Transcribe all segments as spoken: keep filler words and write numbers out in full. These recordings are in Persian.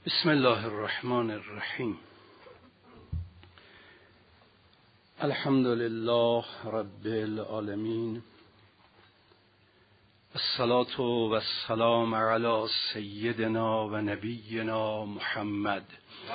بسم الله الرحمن الرحیم. الحمد لله رب العالمین، الصلاة و السلام علی سیدنا و نبینا محمد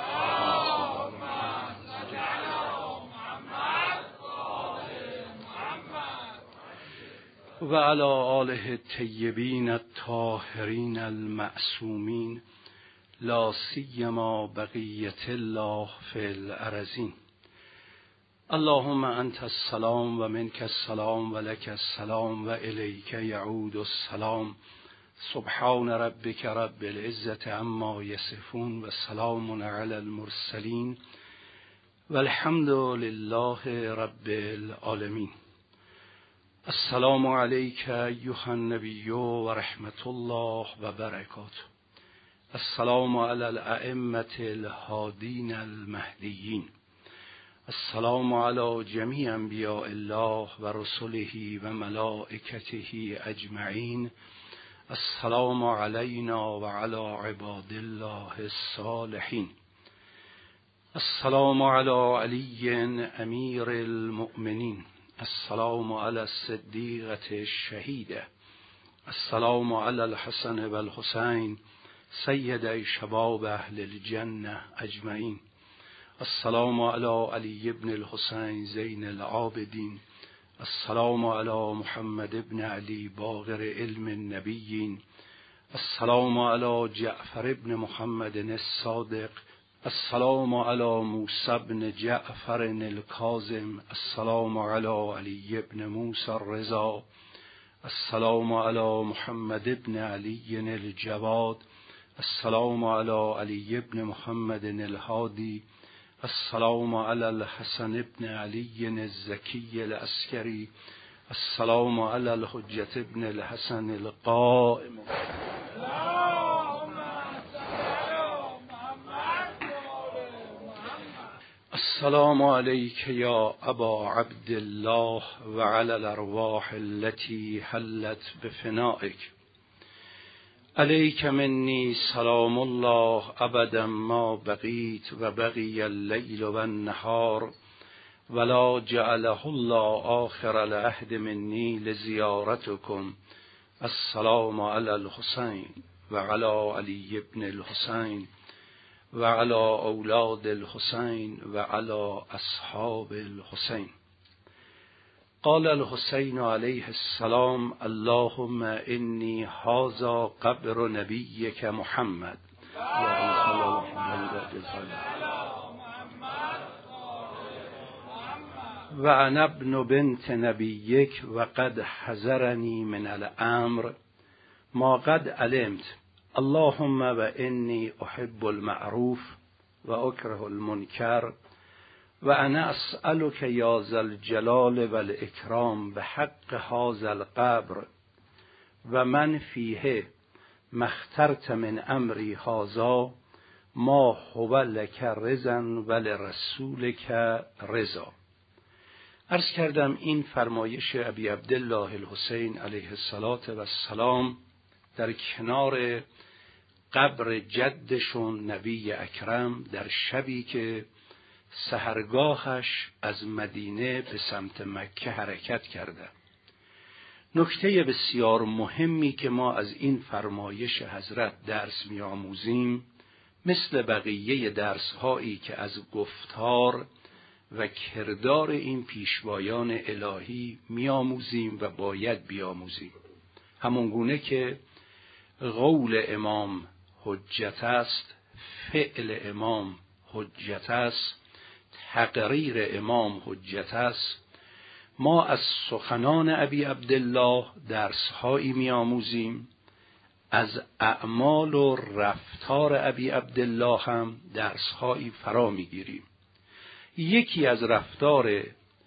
و علی آله الطیبین الطاهرین المعصومین، لا سیما بقیة الله فی الارضین. اللهم انت السلام و منک السلام و لک السلام و الیک یعود السلام. سبحان ربک رب العزة عما یصفون و سلام علی المرسلین و الحمد لله رب العالمین. السلام علیک ایها النبی و رحمت الله و برکاته. السلام علی الائمة الهادین المهدیین. السلام علی جمیع انبیاء الله و رسله و ملائکته اجمعین. السلام علینا و علی عباد الله الصالحین. السلام علی علی امیر المؤمنین. السلام علی الصدیقة الشهیده. السلام علی الحسن و الحسین سید شباب اهل الجنه اجمعین. السلام علی علی ابن الحسین زین العابدین. السلام علی محمد ابن علی باقر علم النبیین. السلام علی جعفر ابن محمد الصادق. السلام علی موسی ابن جعفر الکاظم. السلام علی علی ابن موسی الرضا. السلام علی محمد ابن علی الجواد. السلام علی علی ابن محمد الهادی. السلام علی الحسن ابن علی الزکی العسکری. السلام علی الحجة ابن الحسن القائم. السلام علیک یا ابا عبد الله و علی الارواح التي حلت بفنائک. علیک منی سلام الله ابدا ما بقیت و بقی اللیل و النهار ولا جعله الله آخر العهد منی لزیارتکم. السلام علی الحسین و علی علی ابن الحسین و علی اولاد الحسین و علی اصحاب الحسین. قال الحسین علیه السلام اللهم انی هذا قبر نبیک محمد. و انا ابن بنت نبیک و قد حذرنی من الامر ما قد علمت. اللهم و انی احب المعروف و اکره المنکر و انا اسألک یا ذا الجلال و الاکرام بحق هذا القبر و من فیه ما اخترت من امری هذا ما هو لک رضا و لرسولک رضا. عرض کردم این فرمایش ابی عبدالله الحسین علیه السلام در کنار قبر جدشون نبی اکرم در شبی که سحرگاهش از مدینه به سمت مکه حرکت کرده. نکته بسیار مهمی که ما از این فرمایش حضرت درس می آموزیم، مثل بقیه درس هایی که از گفتار و کردار این پیشوایان الهی می آموزیم و باید بیاموزیم. همونگونه که قول امام حجت است، فعل امام حجت است، تقریر امام حجت است، ما از سخنان ابی عبدالله درسهایی می آموزیم، از اعمال و رفتار ابی عبدالله هم درسهایی فرا می گیریم. یکی از رفتار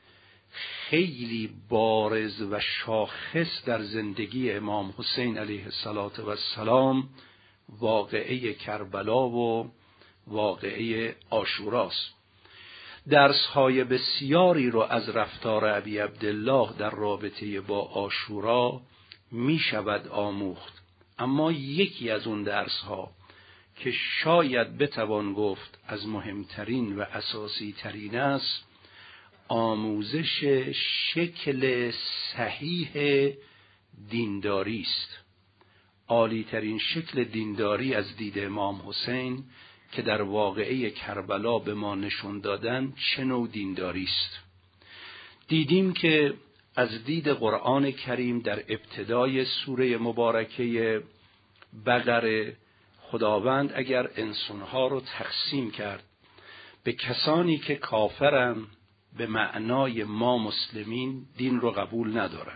خیلی بارز و شاخص در زندگی امام حسین علیه السلام واقعه کربلا و واقعه عاشوراست. درس‌های بسیاری رو از رفتار ابی عبدالله در رابطه با عاشورا می شود آموخت، اما یکی از اون درس‌ها که شاید بتوان گفت از مهمترین و اساسی ترین است، آموزش شکل صحیح دینداری است. عالی ترین شکل دینداری از دید امام حسین که در واقعه کربلا به ما نشون دادن چه نوع دینداری است. دیدیم که از دید قرآن کریم در ابتدای سوره مبارکه بقره خداوند اگر انسانها رو تقسیم کرد به کسانی که کافرن به معنای ما مسلمین دین رو قبول ندارن،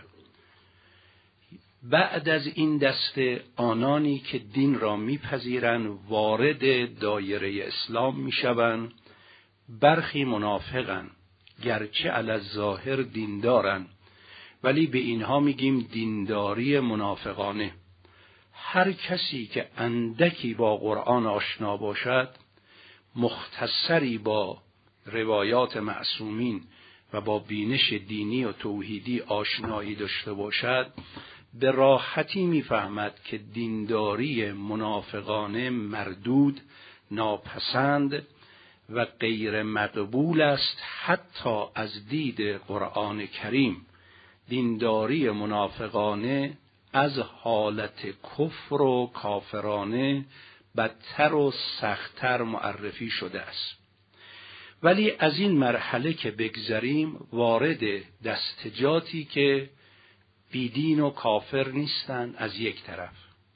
بعد از این دسته آنانی که دین را میپذیرن وارد دایره اسلام میشوند، برخی منافقن گرچه علی الظاهر دین دارن ولی به اینها میگیم دینداری منافقانه. هر کسی که اندکی با قرآن آشنا باشد، مختصری با روایات معصومین و با بینش دینی و توحیدی آشنایی داشته باشد، به راحتی میفهمد که دینداری منافقانه مردود، ناپسند و غیر مقبول است. حتی از دید قرآن کریم دینداری منافقانه از حالت کفر و کافرانه بدتر و سختتر معرفی شده است. ولی از این مرحله که بگذریم وارد دستجاتی که بیدین و کافر نیستند از یک طرف،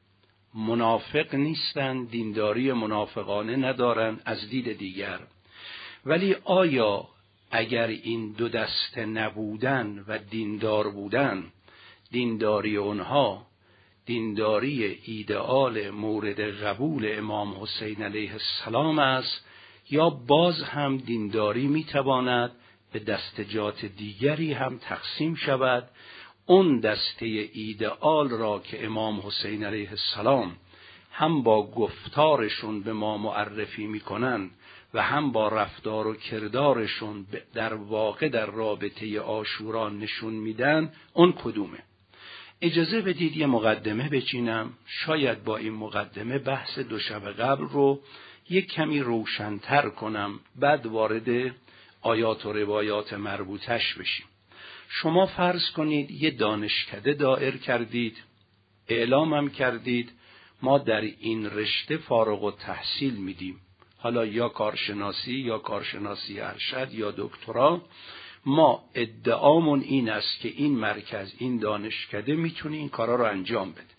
منافق نیستند، دینداری منافقانه ندارند از دید دیگر. ولی آیا اگر این دو دسته نبودن و دیندار بودن، دینداری اونها دینداری ایدئال مورد قبول امام حسین علیه السلام است، یا باز هم دینداری میتواند به دستجات دیگری هم تقسیم شود؟ اون دسته ایدئال را که امام حسین علیه السلام هم با گفتارشون به ما معرفی میکنن و هم با رفتار و کردارشون در واقع در رابطه عاشورا نشون میدن، اون کدومه؟ اجازه بدید یه مقدمه بچینم، شاید با این مقدمه بحث دو شب قبل رو یک کمی روشن‌تر کنم، بعد وارد آیات و روایات مربوطش بشیم. شما فرض کنید یه دانشکده دایر کردید، اعلامم کردید ما در این رشته فارغ التحصیل میدیم، حالا یا کارشناسی یا کارشناسی ارشد یا دکترا. ما ادعامون این است که این مرکز، این دانشکده میتونه این کارا رو انجام بده.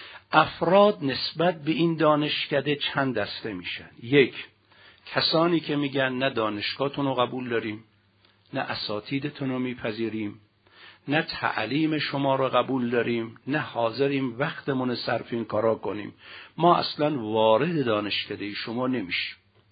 افراد نسبت به این دانشکده چند دسته میشن. یک، کسانی که میگن نه دانشگاهتون رو قبول داریم، نه اساتیدتون رو میپذیریم، نه تعلیم شما رو قبول داریم، نه حاضریم وقتمون صرف این کارا کنیم، ما اصلا وارد دانشکده شما نمیشیم.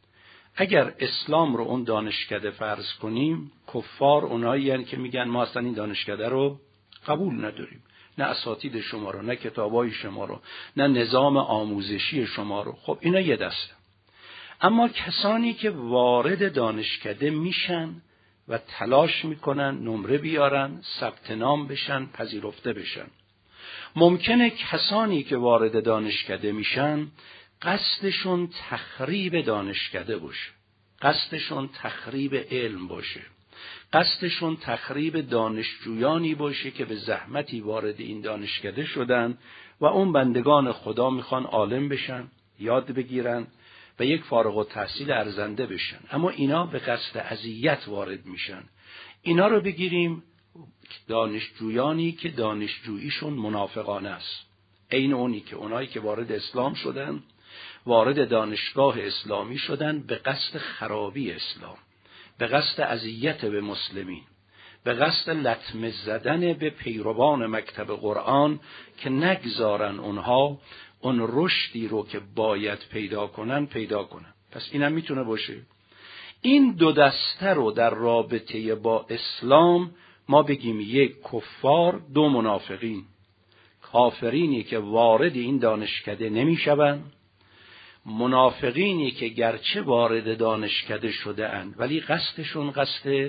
اگر اسلام رو اون دانشکده فرض کنیم، کفار اونایی هستند که میگن ما اصلا این دانشکده رو قبول نداریم، نه اساتید شما رو، نه کتابای شما رو، نه نظام آموزشی شما رو. خب اینا یه دسته. اما کسانی که وارد دانشکده میشن و تلاش میکنن نمره بیارن، ثبت نام بشن، پذیرفته بشن، ممکنه کسانی که وارد دانشکده میشن قصدشون تخریب دانشکده باشه، قصدشون تخریب علم باشه، قصدشون تخریب دانشجویانی باشه که به زحمتی وارد این دانشکده شدن و اون بندگان خدا میخوان عالم بشن، یاد بگیرن و یک فارغ التحصیل ارزنده بشن، اما اینا به قصد اذیت وارد میشن. اینا رو بگیریم دانشجویانی که دانشجوییشون منافقانه است، عین اونی که اونایی که وارد اسلام شدن، وارد دانشگاه اسلامی شدن به قصد خرابی اسلام، به قصد اذیت به مسلمین، به قصد لطمه زدن به پیروان مکتب قرآن که نگذارن اونها اون رشدی رو که باید پیدا کنن پیدا کنن. پس اینم میتونه باشه. این دو دسته رو در رابطه با اسلام ما بگیم یک کفار، دو منافقین. کافرینی که وارد این دانشکده نمیشون، منافقینی که گرچه وارد دانشکده شده اند ولی قصدشون قصد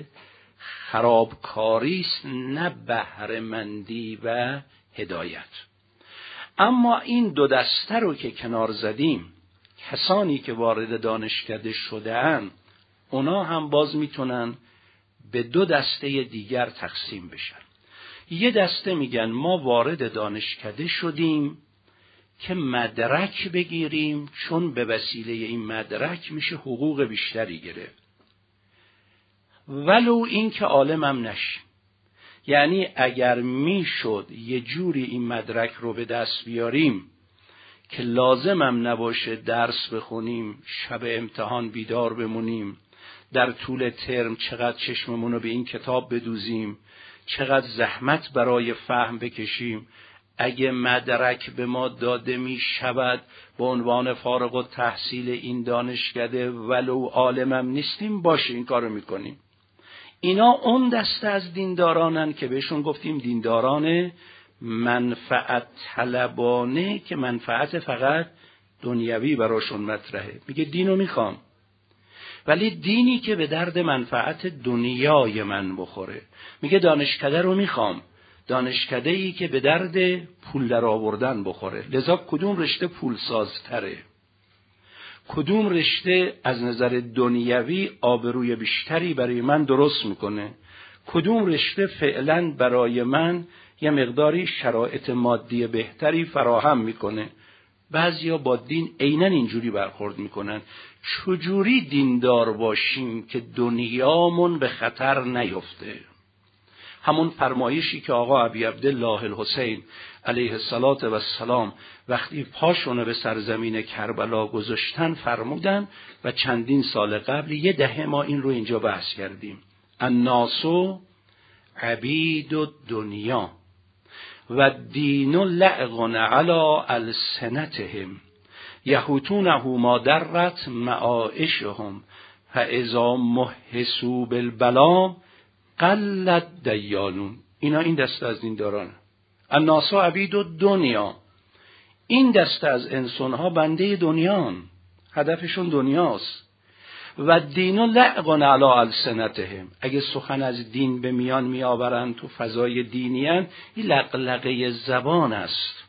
خرابکاری است، نه بهره‌مندی و هدایت. اما این دو دسته رو که کنار زدیم، کسانی که وارد دانشکده شده‌اند اونا هم باز میتونن به دو دسته دیگر تقسیم بشن. یه دسته میگن ما وارد دانشکده شدیم که مدرک بگیریم، چون به وسیله این مدرک میشه حقوق بیشتری گرفت، ولو این که عالمم نشیم. یعنی اگر میشد یه جوری این مدرک رو به دست بیاریم که لازمم نباشه درس بخونیم، شب امتحان بیدار بمونیم، در طول ترم چقدر چشممون رو به این کتاب بدوزیم، چقدر زحمت برای فهم بکشیم، اگه مدرک به ما داده می شود به عنوان فارغ التحصیل این دانشکده ولو عالمم نیستیم، باشه این کارو میکنیم. اینا اون دسته از دیندارانن که بهشون گفتیم دینداران منفعت طلبانه، که منفعت فقط دنیوی براشون مطرحه. میگه دینو میخوام، ولی دینی که به درد منفعت دنیای من بخوره. میگه دانشکده رو میخوام، دانشکده ای که به درد پول در آوردن بخوره. لذا کدوم رشته پول سازتره، کدوم رشته از نظر دنیوی آبروی بیشتری برای من درست میکنه، کدوم رشته فعلا برای من یه مقداری شرایط مادی بهتری فراهم میکنه. بعضیا با دین عیناً اینجوری برخورد میکنن. چجوری دیندار باشیم که دنیامون به خطر نیفته؟ همون فرمایشی که آقا ابی عبدالله الحسین علیه السلام وقتی پاشونه به سرزمین کربلا گذاشتن فرمودن و چندین سال قبل، یه دهه ما این رو اینجا بحث کردیم. الناس عبید الدنیا و دین لعق علی السنتهم یحوتونه ما درت معایشهم فاذا محسوا بالبلا قلت دیانون. اینا این دسته از دینداران. الناس عبید الدنیا، این دسته از انسانها بنده دنیان، هدفشون دنیاست. و دین لعق علی السنتهم، اگه سخن از دین به میان می آورن تو فضای دینیان، این لقلقه زبان است.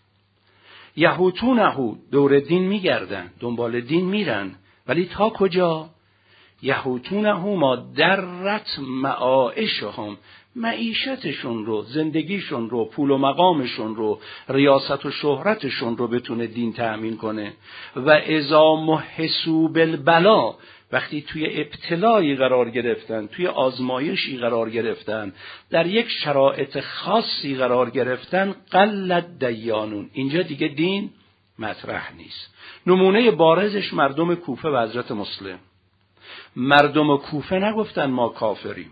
یحوتونه، دور دین میگردن، دنبال دین میرن، ولی تا کجا؟ یحوتونه ما درت معایشهم، معیشتشون رو، زندگیشون رو، پول و مقامشون رو، ریاست و شهرتشون رو بتونه دین تأمین کنه. و اذا محسوا بالبلا، وقتی توی ابتلایی قرار گرفتن، توی آزمایشی قرار گرفتن، در یک شرایط خاصی قرار گرفتن، قلت دیانون، اینجا دیگه دین مطرح نیست. نمونه بارزش مردم کوفه و حضرت مسلم. مردم کوفه نگفتن ما کافریم،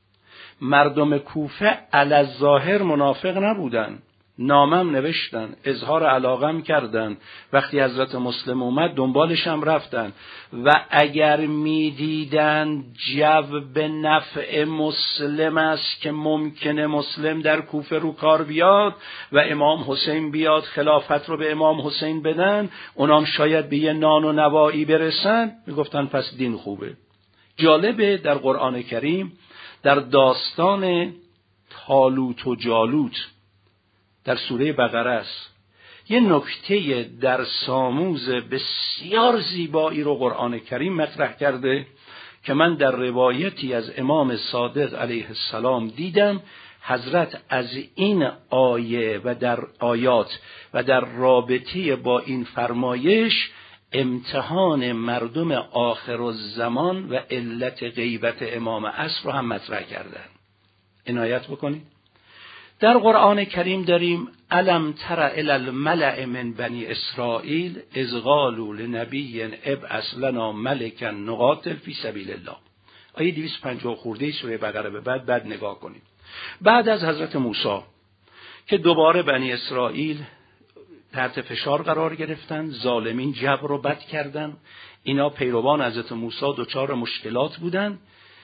مردم کوفه علی الظاهر منافق نبودن، نامم نوشتن، اظهار علاقم کردن، وقتی حضرت مسلم اومد دنبالش هم رفتن، و اگر میدیدن جو به نفع مسلم است که ممکنه مسلم در کوفه رو کار بیاد و امام حسین بیاد خلافت رو به امام حسین بدن، اونام شاید به یه نان و نوایی برسن، میگفتن پس دین خوبه. جالبه در قرآن کریم در داستان طالوت و جالوت در سوره بقره است، یه نکته درس آموز بسیار زیبایی رو قرآن کریم مطرح کرده که من در روایتی از امام صادق علیه السلام دیدم. حضرت از این آیه و در آیات و در رابطه با این فرمایش امتحان مردم آخر الزمان و علت غیبت امام عصر رو هم مطرح کردن. عنایت بکنید. در قرآن کریم داریم الم تر الی الملأ من بنی اسرائیل اذ قالوا لنبی ابعث لنا ملکا نقاتل فی سبیل الله. آیه دویست و پنجاه خورده سوره بقره به بعد بعد نگاه کنید. بعد از حضرت موسی که دوباره بنی اسرائیل تحت فشار قرار گرفتن، ظالمین جبر رو بد کردن، اینا پیروان حضرت موسی دچار مشکلات بودن.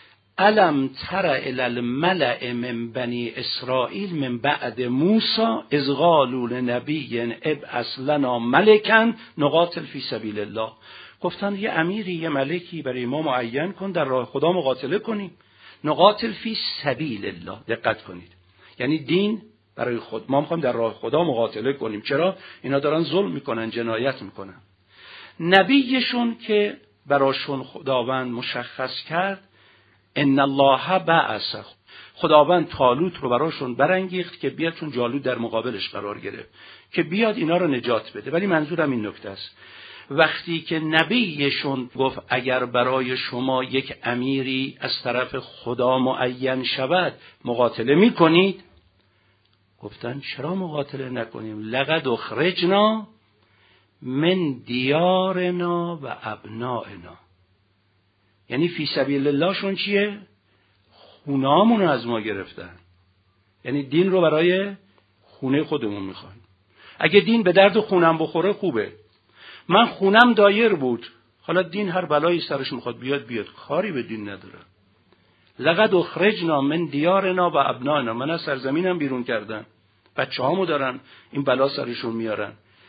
الم تر الی الملأ من بنی اسرائیل من بعد موسی اذ قالوا لنبی ابعث لنا ملکا نقاتل فی سبیل الله. گفتن یه امیری، یه ملکی برای ما معین کن، در راه خدا مقاتله کنیم. نقاتل فی سبیل الله، دقت کنید، یعنی دین برای خود، ما میخوایم در راه خدا مقاتله کنیم. چرا؟ اینا دارن ظلم میکنن، جنایت میکنن. نبیشون که براشون خداوند مشخص کرد، ان الله بعث، خداوند طالوت رو براشون برانگیخت که بیاد، چون جالوت در مقابلش قرار گرفت، که بیاد اینا رو نجات بده. ولی منظورم این نکته است، وقتی که نبیشون گفت اگر برای شما یک امیری از طرف خدا معین شود مقاتله میکنید، گفتن چرا مقاتله نکنیم؟ لقد اخرجنا من دیارنا و ابنائنا. یعنی فی سبیل الله شون چیه؟ خونه‌هامون رو از ما گرفتن. یعنی دین رو برای خونه خودمون میخوان. اگه دین به درد خونم بخوره خوبه. من خونم دایر بود، حالا دین هر بلایی سرش میخواد بیاد بیاد، کاری به دین نداره. لقد اخرجنا من دیارنا و ابنائنا، من از سرزمینم بیرون کردن، بچه‌هامو دارن این بلا سرشون میارن.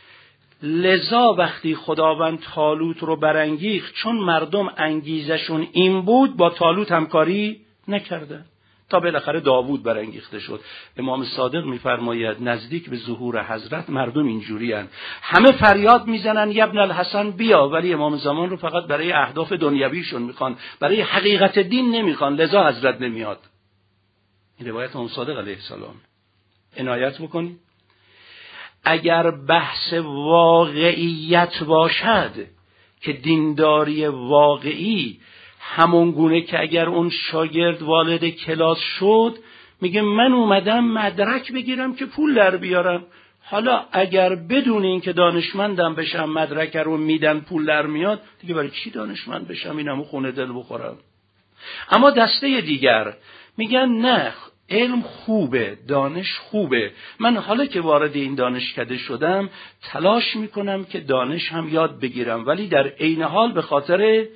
لذا وقتی خداوند طالوت رو برانگیخت، چون مردم انگیزشون این بود، با طالوت همکاری نکردن تا بالاخره داوود برانگیخته شد. امام صادق میفرماید نزدیک به ظهور حضرت مردم اینجوری هن. همه فریاد میزنن یا ابن الحسن بیا، ولی امام زمان رو فقط برای اهداف دنیویشون میخوان، برای حقیقت دین نمیخوان، لذا حضرت نمیاد. این روایت امام صادق علیه السلام. عنایت بکنید. اگر بحث واقعیت باشد که دینداری واقعی همون گونه که اگر اون شاگرد والد کلاس شد میگه من اومدم مدرک بگیرم که پول در بیارم، حالا اگر بدون این که دانشمندم بشم مدرک رو میدن پول در میاد، دیگه برای چی دانشمند بشم اینمو خونه دل بخورم؟ اما دسته دیگر میگن نه، علم خوبه، دانش خوبه، من حالا که وارد این دانشکده شدم تلاش میکنم که دانش هم یاد بگیرم، ولی در عین حال به خاطر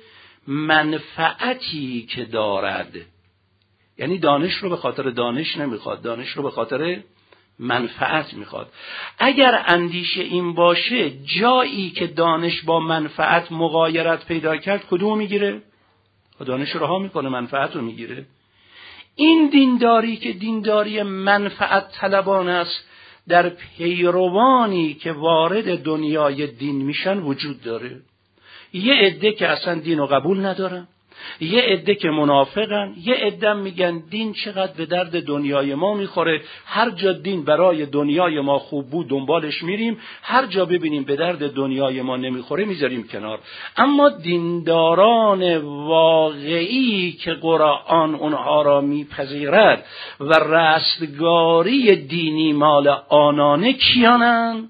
منفعتی که دارد. یعنی دانش رو به خاطر دانش نمیخواد، دانش رو به خاطر منفعت میخواد. اگر اندیشه این باشه، جایی که دانش با منفعت مغایرت پیدا کرد کدوم میگیره؟ دانش رها میکنه، منفعت رو میگیره. این دینداری که دینداری منفعت طلبان است، در پیروانی که وارد دنیای دین میشن وجود داره. یه عده که اصلا دین رو قبول ندارن، یه عده که منافقن، یه عده میگن دین چقدر به درد دنیای ما میخوره، هر جا دین برای دنیای ما خوب بود دنبالش میریم، هر جا ببینیم به درد دنیای ما نمیخوره میذاریم کنار. اما دینداران واقعی که قرآن اونها را میپذیرد و رستگاری دینی مال آنانه کیانن؟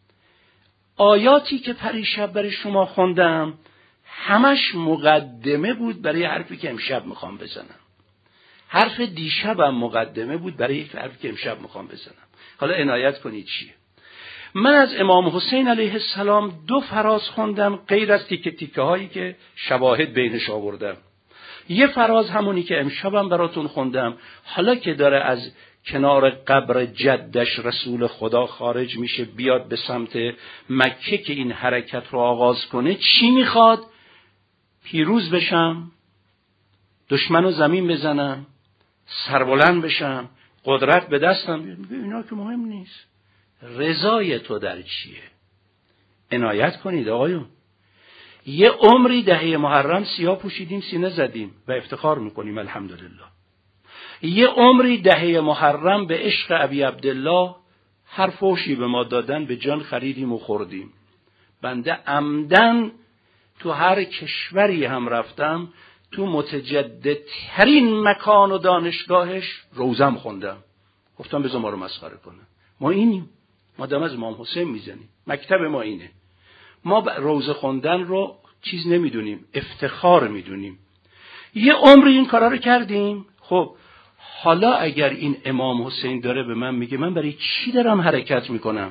آیاتی که پریشب برای شما خوندم همش مقدمه بود برای حرفی که امشب میخوام بزنم. حرف دیشبم مقدمه بود برای یک حرفی که امشب میخوام بزنم. حالا عنایت کنید چیه. من از امام حسین علیه السلام دو فراز خوندم، غیر از تیکه تیکه هایی که شواهد بینش آوردم. یه فراز همونی که امشبم براتون خوندم، حالا که داره از کنار قبر جدش رسول خدا خارج میشه بیاد به سمت مکه که این حرکت رو آغاز کنه، چی میخواد؟ پیروز بشم، دشمن رو زمین بزنم، سربلند بشم، قدرت به دستم بیاد. میگه اینا که مهم نیست، رضای تو در چیه؟ عنایت کنید آقایون. یه عمری دهه محرم سیاه پوشیدیم سینه زدیم و افتخار میکنیم الحمدلله. یه عمری دهه محرم به عشق ابی عبدالله هر فوشی به ما دادن به جان خریدیم و خوردیم. بنده عمدن تو هر کشوری هم رفتم تو متجددترین مکان و دانشگاهش روزم خوندم. گفتم بذار ما رو مسخره کنه، ما اینیم، ما دم از امام حسین میزنیم، مکتب ما اینه، ما روزه خوندن رو چیز نمیدونیم، افتخار میدونیم. یه عمری این کارا رو کردیم. خب حالا اگر این امام حسین داره به من میگه من برای چی دارم حرکت میکنم،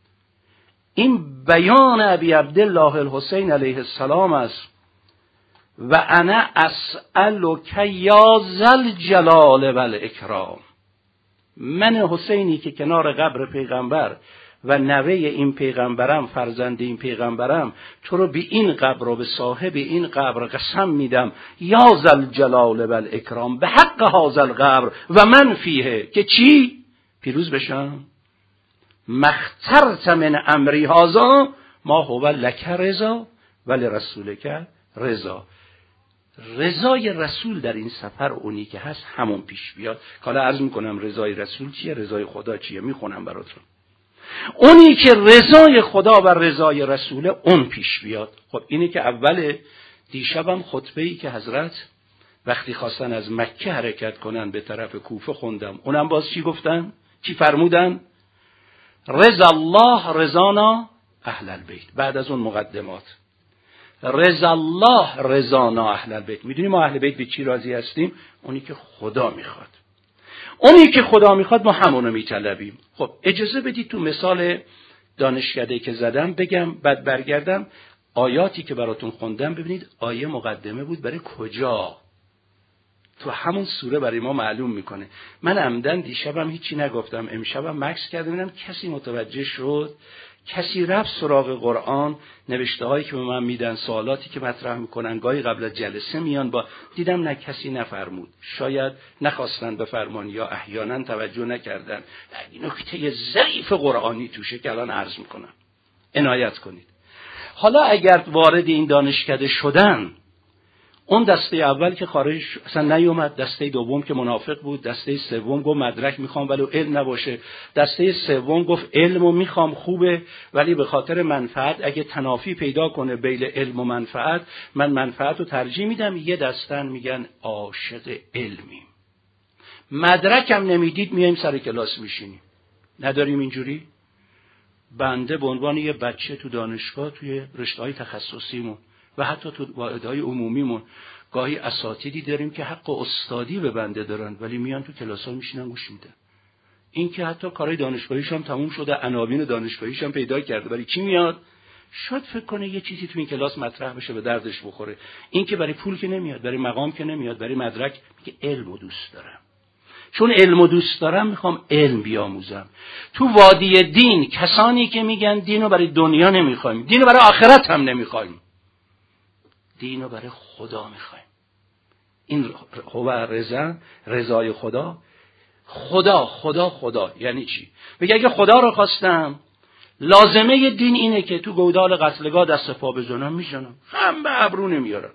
این بیان ابی عبدالله الحسین علیه السلام است. و انا اسألک یا ذل جلال و الاکرام، من حسینی که کنار قبر پیغمبر و نوه این پیغمبرم، فرزند این پیغمبرم، تو رو به این قبر و به صاحب این قبر قسم میدم، یا ذل جلال و الاکرام، به حق هذا القبر و من فیه، که چی؟ پیروز بشم. مخترت من امری هذا ما هو لک رضا ولی رسولک رضا. رضای رسول در این سفر اونی که هست همون پیش بیاد. حالا عرض میکنم رضای رسول چیه، رضای خدا چیه، میخونم براتون. اونی که رضای خدا و رضای رسول اون پیش بیاد. خب اینی که اول دیشبم خطبه‌ای که حضرت وقتی خواستن از مکه حرکت کنن به طرف کوفه خوندم. اونم باز چی گفتن؟ چی فرمودن؟ رضا الله رضانا اهل البیت. بعد از اون مقدمات رضا الله رضانا اهل البیت. میدونیم ما اهل بیت به چی راضی هستیم؟ اونی که خدا میخواد. اونی که خدا میخواد ما همونو میطلبیم. خب اجازه بدید تو مثال دانشکده که زدم بگم، بعد برگردم آیاتی که براتون خوندم. ببینید آیه مقدمه بود برای کجا، تو همون سوره برای ما معلوم میکنه. من عمدن دیشبم هیچی نگفتم، امشبم مکس کردم ببینم کسی متوجه شد، کسی رفت سراغ قرآن، نوشته هایی که به من میدن، سوالاتی که مطرح میکنن، گاهی قبل از جلسه میان با دیدم نه کسی نفرمود، شاید نخواستن بفرمان یا احیانا توجه نکردن. این نکته ظریف قرآنی توشه که الان عرض میکنم، عنایت کنید. حالا اگر وارد این دانشکده شدن، اون دسته اول که خارج اصلا نیومد، دسته دوم که منافق بود، دسته سوم گفت مدرک میخوام ولی علم نباشه، دسته سوم گفت علمو میخوام خوبه ولی به خاطر منفعت اگه تنافی پیدا کنه بین علم و منفعت من منفعت رو ترجیح میدم. یه دستن میگن عاشق علمیم، مدرکم نمیدید میایم سر کلاس میشینیم. نداریم اینجوری؟ بنده به عنوان یه بچه تو دانشگاه توی رشته‌های تخصصیمون و حتی تو واحدهای عمومیمون گاهی اساتیدی داریم که حق استادی به بنده دارن ولی میان تو کلاس‌ها میشینن گوش میدن. این که حتی کارهای دانشگاهیش هم تموم شده، عناوین دانشگاهیش هم پیدا کرده ولی کی میاد؟ شاید فکر کنه یه چیزی تو این کلاس مطرح بشه به دردش بخوره. این که برای پول که نمیاد، برای مقام که نمیاد، برای مدرک. میگه علمو دوست دارم، چون علمو دوست دارم میخوام علم بیاموزم. تو وادی دین کسانی که میگن دینو برای دنیا نمیخوایم، دینو برای آخرت هم نمیخوایم، دینو برای خدا میخوایم. این هو رضا، رضای خدا. خدا خدا خدا یعنی چی؟ بگه اگه خدا رو خواستم لازمه دین اینه که تو گودال قتلگاه دست پا بزنم میزنم، هم به ابرو نمیارم.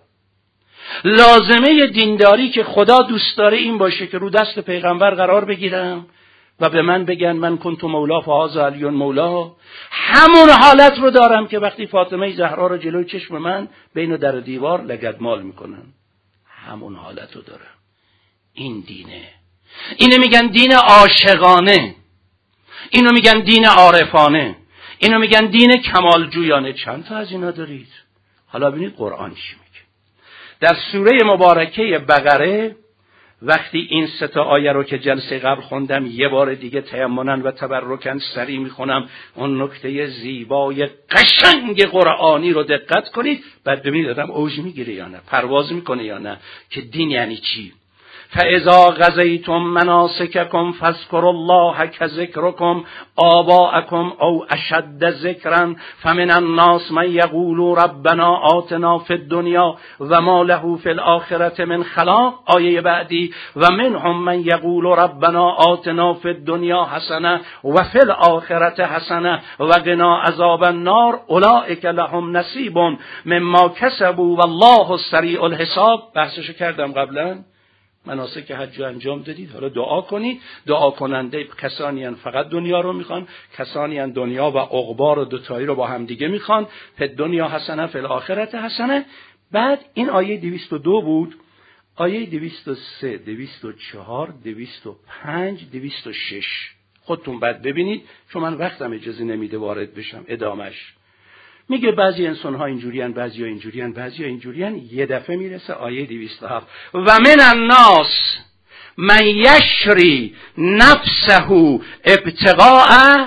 لازمه دینداری که خدا دوست داره این باشه که رو دست پیغمبر قرار بگیرم و به من بگن من کنت مولا فهذا علی مولا. همون حالت رو دارم که وقتی فاطمه زهرا رو جلوی چشم من بین در و دیوار لگدمال میکنن، همون حالت رو دارم. این دینه. اینو میگن دین عاشقانه، اینو میگن دین عارفانه، اینو میگن دین کمالجویانه. چند تا از اینا دارید؟ حالا ببینید قرآن چی میگه. در سوره مبارکه بقره وقتی این سه تا آیه رو که جلسه قبل خوندم یه بار دیگه تیمنا و تبرکن سری میخونم، اون نکته زیبای قشنگ قرآنی رو دقت کنید، بعد ببینید آدم اوج میگیره یا نه، پرواز میکنه یا نه که دین یعنی چی. فاذا قضیتم مناسککم فاذکروا الله کذکرکم آباءکم او اشد ذکرا فمن الناس من یقول ربنا آتنا فی الدنیا و ما له فی الاخره من خلاق. آیه بعدی و منهم من یقول ربنا آتنا فی الدنیا حسنه و فی الاخره حسنه و قنا عذاب النار اولئک لهم نصیب مما کسبوا والله سریع الحساب. بحثش کردم قبلا. مناسک حج انجام دادید، حالا دعا کنید. دعا کننده کسانی ان فقط دنیا رو میخوان، کسانی ان دنیا و عقبا رو دوتایی رو با هم دیگه میخوان. فی دنیا حسنه فی الاخره حسنه. بعد این آیه دویست و دو بود، آیه دویست و سه، دویست و چهار، دویست و پنج، دویست و شش خودتون بعد ببینید چون من وقتم اجازه نمیده وارد بشم. ادامش میگه بعضی انسان‌ها اینجوریان، بعضی‌ها اینجوریان، بعضی‌ها اینجوریان. یه دفعه میرسه آیه دویست و هفت و من الناس من یشری نفسه ابتغاء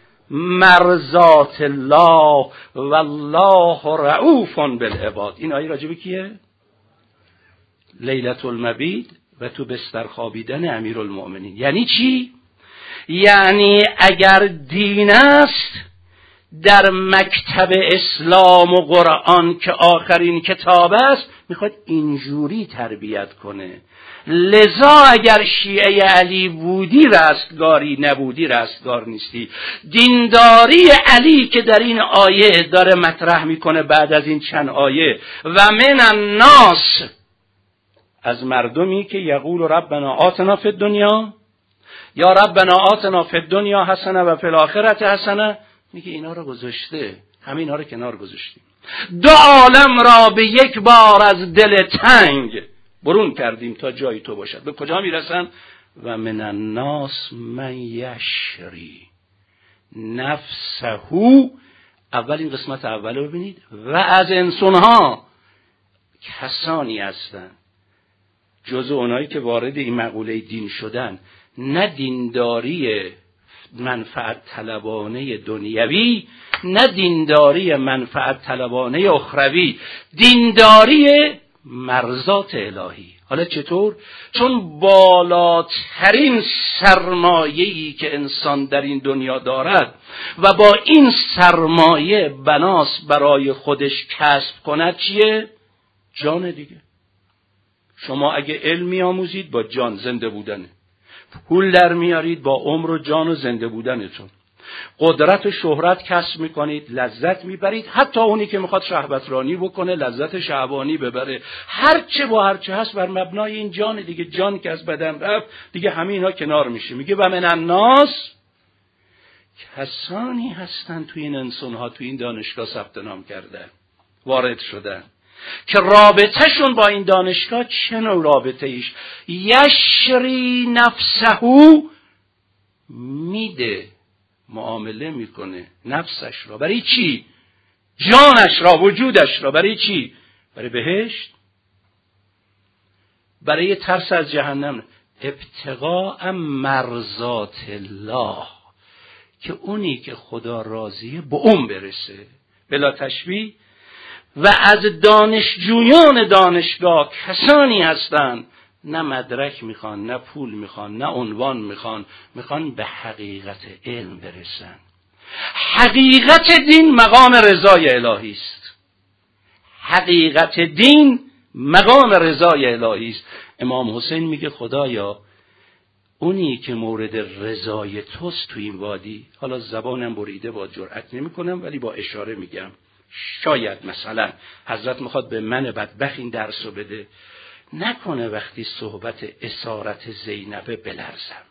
مرضات الله والله رؤوف بالعباد. این آیه راجع به کیه؟ لیلة المبیت و تو بستر خوابیدن امیرالمؤمنین. یعنی چی؟ یعنی اگر دین است، در مکتب اسلام و قرآن که آخرین کتاب است میخواد اینجوری تربیت کنه. لذا اگر شیعه علی بودی رستگاری، نبودی رستگار نیستی. دینداری علی که در این آیه داره مطرح میکنه بعد از این چند آیه، و من الناس، از مردمی که یقول ربنا آتنا فی الدنیا یا ربنا آتنا فی الدنیا حسنه و فی الاخره حسنه، میگه اینا رو گذاشته، همین اینا رو کنار گذاشتیم، دو عالم را به یک بار از دل تنگ برون کردیم تا جای تو باشد. به کجا میرسن؟ و من الناس من یشری نفسه. اول این قسمت اول رو ببینید. و از انسانها کسانی هستن، جزو اونایی که وارد این مقوله دین شدن، نه دینداری منفعت طلبانه دنیوی، نه دینداری منفعت طلبانه اخروی، دینداری مرضات الهی. حالا چطور؟ چون بالاترین سرمایه‌ای که انسان در این دنیا دارد و با این سرمایه بناس برای خودش کسب کند چیه؟ جان دیگه. شما اگه علم می‌آموزید با جان زنده بودنه، پول در میارید با عمر و جان و زنده بودنتون، قدرت و شهرت کسب میکنید، لذت میبرید. حتی اونی که میخواد شهوترانی بکنه لذت شهوانی ببره، هرچه با هرچه هست بر مبنای این جان دیگه. جان که از بدن رفت دیگه همه اینا کنار میشه. میگه و من الناس، کسانی هستن توی این انسانها توی این دانشگاه ثبت نام کردن، وارد شدن، که رابطهشون با این دانشگاه چه نوع رابطه ایش؟ یشری نفسهو، میده، معامله میکنه نفسش را. برای چی؟ جانش را، وجودش را. برای چی؟ برای بهشت، برای ترس از جهنم، ابتغاء مرضات الله، که اونی که خدا راضیه به اون برسه. بلا تشبیه. و از دانشجویان دانشگاه کسانی هستند نه مدرک میخوان، نه پول میخوان، نه عنوان میخوان، میخوان به حقیقت علم برسن. حقیقت دین مقام رضای الهی است. حقیقت دین مقام رضای الهی است. امام حسین میگه خدایا اونی که مورد رضای توست تو این وادی، حالا زبانم بریده با جرأت نمیکنم ولی با اشاره میگم، شاید مثلا حضرت میخواد به من بدبخت این درس رو بده، نکنه وقتی صحبت اسارت زینبه بلرزم.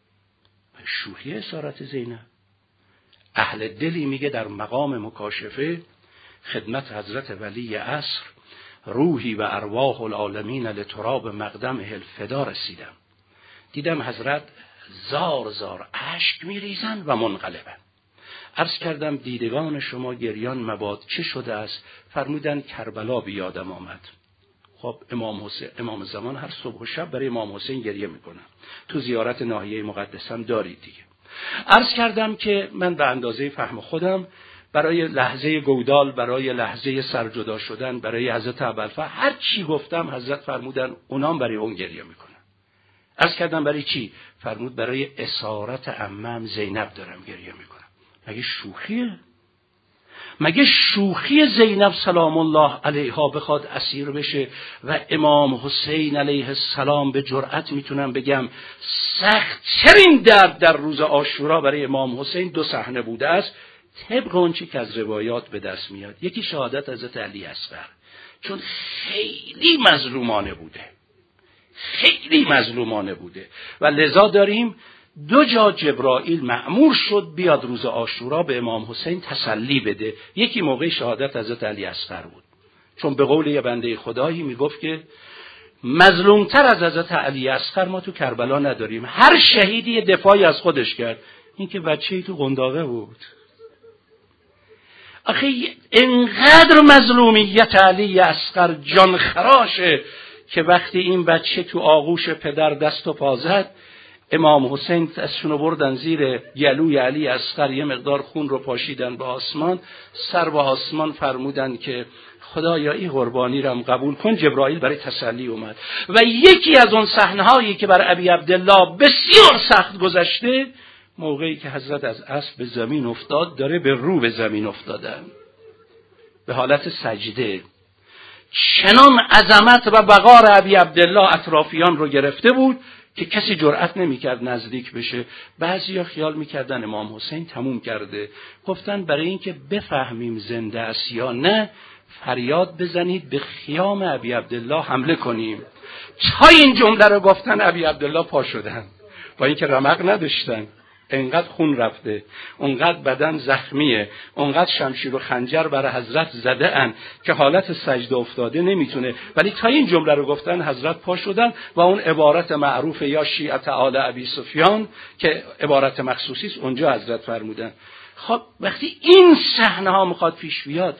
شوخی اسارت زینب؟ اهل دلی میگه در مقام مکاشفه خدمت حضرت ولی عصر روحی و ارواح العالمین لتراب مقدمه الفدا رسیدم. دیدم حضرت زار زار اشک میریزن و منقلبن. عرض کردم دیدگان شما گریان مباد، چه شده است؟ فرمودن کربلا بیادم آمد. خب امام حسین، امام زمان هر صبح و شب برای امام حسین گریه میکنن. تو زیارت ناحیه مقدس هم دارید دیگه. عرض کردم که من به اندازه فهم خودم برای لحظه گودال، برای لحظه سرجدا شدن، برای حضرت ابوالفضل هر چی گفتم حضرت فرمودن اونام برای اون گریه میکنن. عرض کردم برای چی؟ فرمود برای اسارت عمم زینب دارم گریه میکنم. مگه شوخیه؟ مگه شوخی زینب سلام الله علیها بخواد اسیر بشه و امام حسین علیه السلام به جرأت میتونم بگم سخت‌ترین درد در روز عاشورا برای امام حسین دو صحنه بوده است، طبق اون چی که از روایات به دست میاد. یکی شهادت حضرت علی اصغر، چون خیلی مظلومانه بوده، خیلی مظلومانه بوده و لذا داریم دو جا جبرائیل مأمور شد بیاد روز عاشورا به امام حسین تسلی بده. یکی موقع شهادت حضرت علی اصغر بود، چون به قول یه بنده خدایی میگفت که مظلومتر از حضرت علی اصغر ما تو کربلا نداریم. هر شهیدی دفاعی از خودش کرد، این که بچه‌ای تو قنداقه بود. آخه انقدر مظلومیت علی اصغر جان خراشه که وقتی این بچه تو آغوش پدر دست و پا زد، امام حسین ازشونو بردن زیر گلوی علی اصغر، یه مقدار خون رو پاشیدن به آسمان، سر به آسمان فرمودن که خدایا این قربانی رو قبول کن. جبرائیل برای تسلی اومد و یکی از اون صحنه‌هایی که بر ابی عبدالله بسیار سخت گذشته، موقعی که حضرت از اسب به زمین افتاد داره به رو به زمین افتادن، به حالت سجده. چنان عظمت و وقار ابی عبدالله اطرافیان رو گرفته بود که کسی جرأت نمی‌کرد نزدیک بشه. بعضیا خیال می‌کردن امام حسین تموم کرده. گفتن برای اینکه بفهمیم زنده است یا نه فریاد بزنید به خیام ابی عبدالله حمله کنیم. تا این جمله رو گفتن ابی عبدالله پا شدن، با اینکه رمق نداشتن، انقدر خون رفته، انقدر بدن زخمیه، انقدر شمشیر و خنجر برای حضرت زده ان که حالت سجده افتاده نمیتونه، ولی تا این جمله رو گفتن حضرت پا شدن و اون عبارت معروف یا شیعت آل ابی سفیان که عبارت مخصوصی است اونجا حضرت فرمودن. خب وقتی این صحنه ها میخواد پیش بیاد،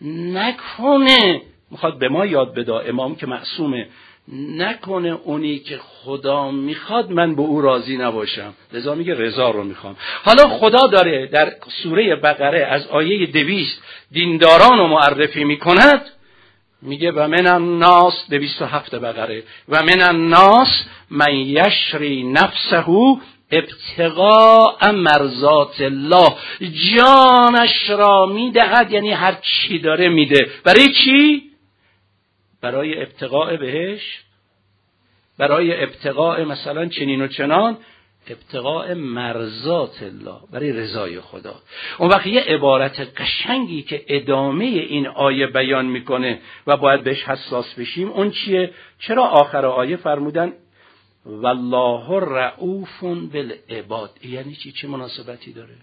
نکنه میخواد به ما یاد بده امام که معصومه، نکنه اونی که خدا میخواد من به او راضی نباشم، لذا میگه رضا رو میخوام. حالا خدا داره در سوره بقره از آیه دویست دینداران رو معرفی میکند، میگه و من الناس، دویست و هفت بقره، و من الناس من یشری نفسه ابتغاء مرضات الله، جانش را میدهد، یعنی هر چی داره میده. برای چی؟ برای ابتغاء بهش، برای ابتغاء مثلا چنین و چنان، ابتغاء مرضات الله، برای رضای خدا. اون وقت یه عبارت قشنگی که ادامه این آیه بیان میکنه و باید بهش حساس بشیم، اون چیه؟ چرا آخر آیه فرمودن والله رؤوف بالعباد؟ یعنی چی؟ چه مناسبتی داره؟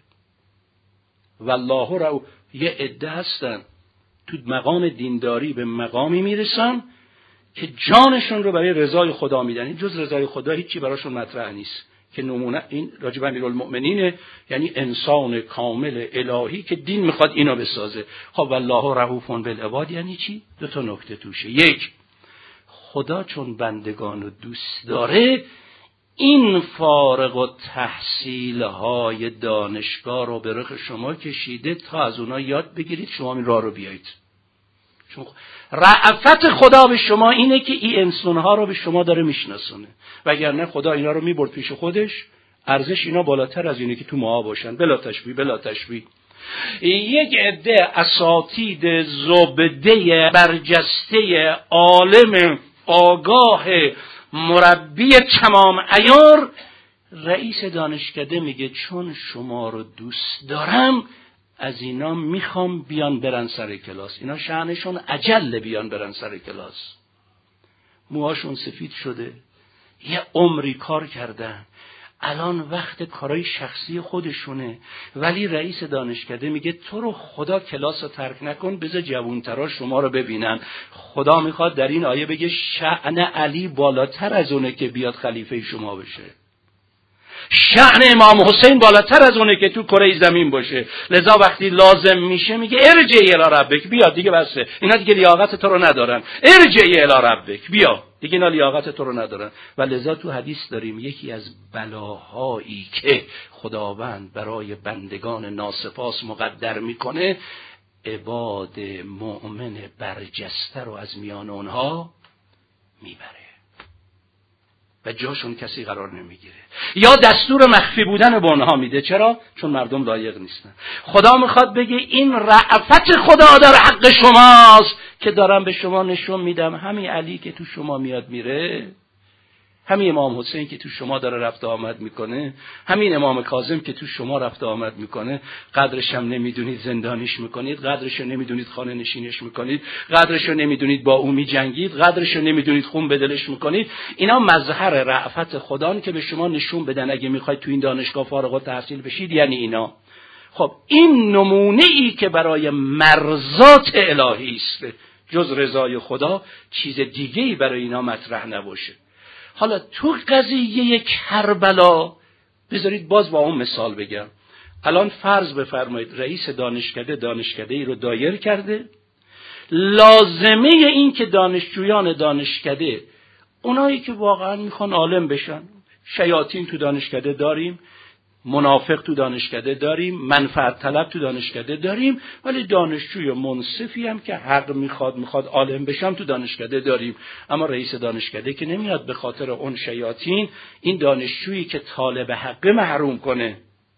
والله رؤوف، یه عده هستن تو مقام دینداری به مقامی میرسن که جانشون رو برای رضای خدا میدن، این جز رضای خدا هیچی براشون مطرح نیست. که نمونه این راجب امیرالمؤمنینه، یعنی انسان کامل الهی که دین میخواد اینو بسازه. خب والله رؤوف بالعباد یعنی چی؟ دو تا نکته توشه. یک، خدا چون بندگان رو دوست داره، این فارغ و تحصیل های دانشگاه رو به رخ شما کشیده تا از اونا یاد بگیرید، شما این راه رو بیایید. چون رأفت خدا به شما اینه که این انسانها رو به شما داره میشناسونه، وگرنه خدا اینا رو میبرد پیش خودش، ارزش اینا بالاتر از اینه که تو ما باشن. بلا تشبیه بلا تشبیه. یک عده اساتید زبده برجسته عالم آگاه مربی تمام عیار، رئیس دانشکده میگه چون شما رو دوست دارم از اینا میخوام بیان برن سر کلاس. اینا شأنشون عجل بیان برن سر کلاس. موهاشون سفید شده، یه عمری کار کردن، الان وقت کارای شخصی خودشونه، ولی رئیس دانشکده میگه تو رو خدا کلاس رو ترک نکن، بذار جوانترا شما رو ببینن. خدا میخواد در این آیه بگه شأن علی بالاتر از اونه که بیاد خلیفه شما بشه، شأن امام حسین بالاتر از اونه که تو کره زمین باشه. لذا وقتی لازم میشه میگه ارجعی الی ربک، بیا دیگه بسه، اینا دیگه لیاقت تو رو ندارن، ارجعی الی ربک، بیا دیگه اینا لیاقت تو رو ندارن. و لذا تو حدیث داریم یکی از بلاهایی که خداوند برای بندگان ناسپاس مقدر میکنه، عباد مؤمن برجسته رو از میان اونها میبره و جاشون کسی قرار نمیگیره، یا دستور مخفی بودن به اونها میده. چرا؟ چون مردم لایق نیستن. خدا میخواد بگه این رأفت خدا در حق شماست که دارم به شما نشون میدم همین علی که تو شما میاد میره، همین امام حسین که تو شما داره رفت آمد میکنه، همین امام کاظم که تو شما رفت آمد میکنه، قدرش هم نمیدونید زندانیش میکنید، قدرش رو نمیدونید خانه نشینش میکنید، قدرش رو نمیدونید با او میجنگید، قدرش رو نمیدونید خون به دلش میکنید. اینا مظهر رأفت خدان که به شما نشون بدن اگه میخواید تو این دانشگاه فارغ التحصیل بشید یعنی اینا. خب این نمونه ای که برای مرضات الهی است، جز رضای خدا چیز دیگه‌ای برای اینا مطرح نباشه. حالا تو قضیه کربلا بذارید باز با اون مثال بگم. الان فرض بفرمایید رئیس دانشکده دانشکده ای رو دایر کرده، لازمه این که دانشجویان دانشکده، اونایی که واقعا میخوان عالم بشن، شیاطین تو دانشکده داریم، منافق تو دانشکده داریم، منفعت طلب تو دانشکده داریم، ولی دانشجوی منصفی هم که حق میخواد میخواد عالم بشم تو دانشکده داریم. اما رئیس دانشکده که نمیاد به خاطر اون شیاطین این دانشجویی که طالب حق محروم کنه.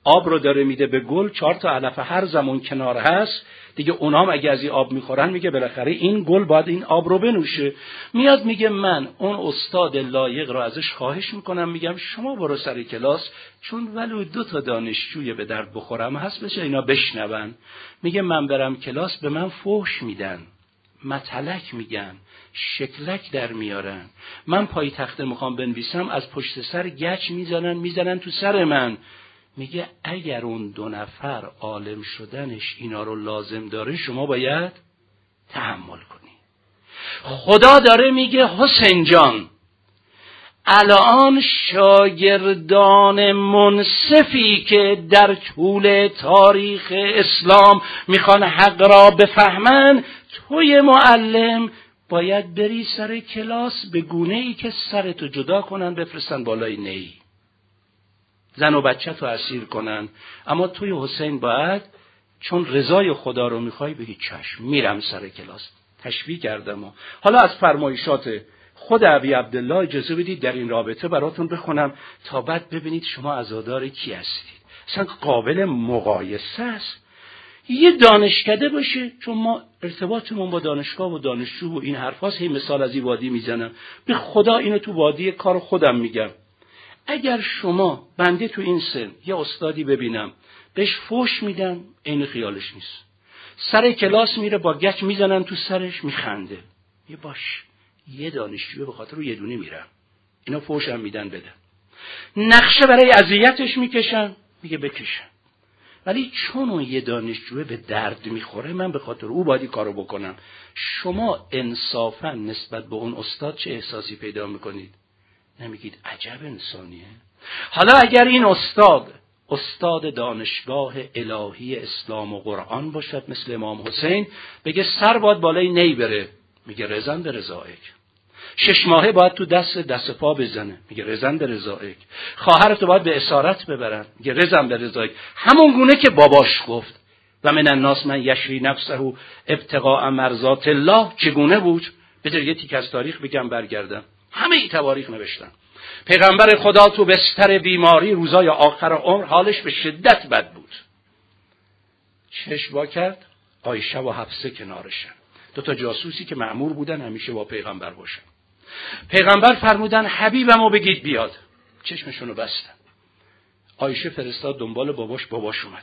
آب رو داره میده به گل، چهار تا علف هر زمان کنار هست دیگه، اونام اگه از این آب میخورن میگه بالاخره این گل باید این آب رو بنوشه. میاد میگه من اون استاد لایق رو ازش خواهش میکنم، میگم شما برو سر کلاس، چون ولو دو تا دانشجوی به درد بخورم هست بشه اینا بشنون. میگه من برم کلاس به من فحش میدن، متلک میگن، شکلک در میارن، من پای تخته میخوام بنویسم از پشت سر گچ میزنن میزنن تو سر من. میگه اگر اون دو نفر عالم شدنش اینا رو لازم داره شما باید تحمل کنی. خدا داره میگه حسین جان الان شاگردان منصفی که در طول تاریخ اسلام میخوان حق را بفهمن، توی معلم باید بری سر کلاس به گونه ای که سرتو جدا کنن بفرستن بالای نی، زن و بچه تو اسیر کنن، اما توی حسین باید چون رضای خدا رو میخوای بگی چشم میرم سر کلاس. تشبیه کردم. و حالا از فرمایشات خود ابی عبدالله اجازه بدید در این رابطه براتون بخونم تا بعد ببینید شما عزادار کی هستید. اصلا قابل مقایسه است. یه دانشکده باشه، چون ما ارتباطمون با دانشگاه و دانشجو و این حرفاست، هی مثال از این وادی میزنم، به خدا اینو تو وادی کار خودم میگم. اگر شما بنده تو این سن یه استادی ببینم بهش فحش میدن، عین خیالش نیست، سر کلاس میره با گچ میزنن تو سرش میخنده، یه باش یه دانشجو به خاطر رو یه دونه میرم، اینا فحش هم میدن بدن، نقشه برای اذیتش میکشن، میگه بکشن، ولی چون اون یه دانشجو به درد میخوره من به خاطر او باید کارو بکنم. شما انصافا نسبت به اون استاد چه احساسی پیدا میکنید؟ نمیگید عجب انسانیه؟ حالا اگر این استاد استاد دانشگاه الهی اسلام و قرآن باشد مثل امام حسین، بگه سر باید بالای نی بره، میگه رزن به رضایک. شش ماهه باید تو دست دست پا بزنه، میگه رزن به رضایک. خواهرتو باید به اسارت ببرن، میگه رزن به رضایک. همون گونه که باباش گفت و من الناس من یشری نفسه ابتغاء مرضات الله، چگونه بود؟ بذار یه تیک از تاریخ بگم برگردم. همه ای تواریخ نوشتن. پیغمبر خدا تو بستر بیماری روزای آخر عمر حالش به شدت بد بود. چشم وا کرد، عایشه و حفصه کنارشن، دو تا جاسوسی که مأمور بودن همیشه با پیغمبر باشن. پیغمبر فرمودن حبیبمو بگید بیاد، چشمشونو بستن. عایشه فرستاد دنبال باباش، باباش اومد.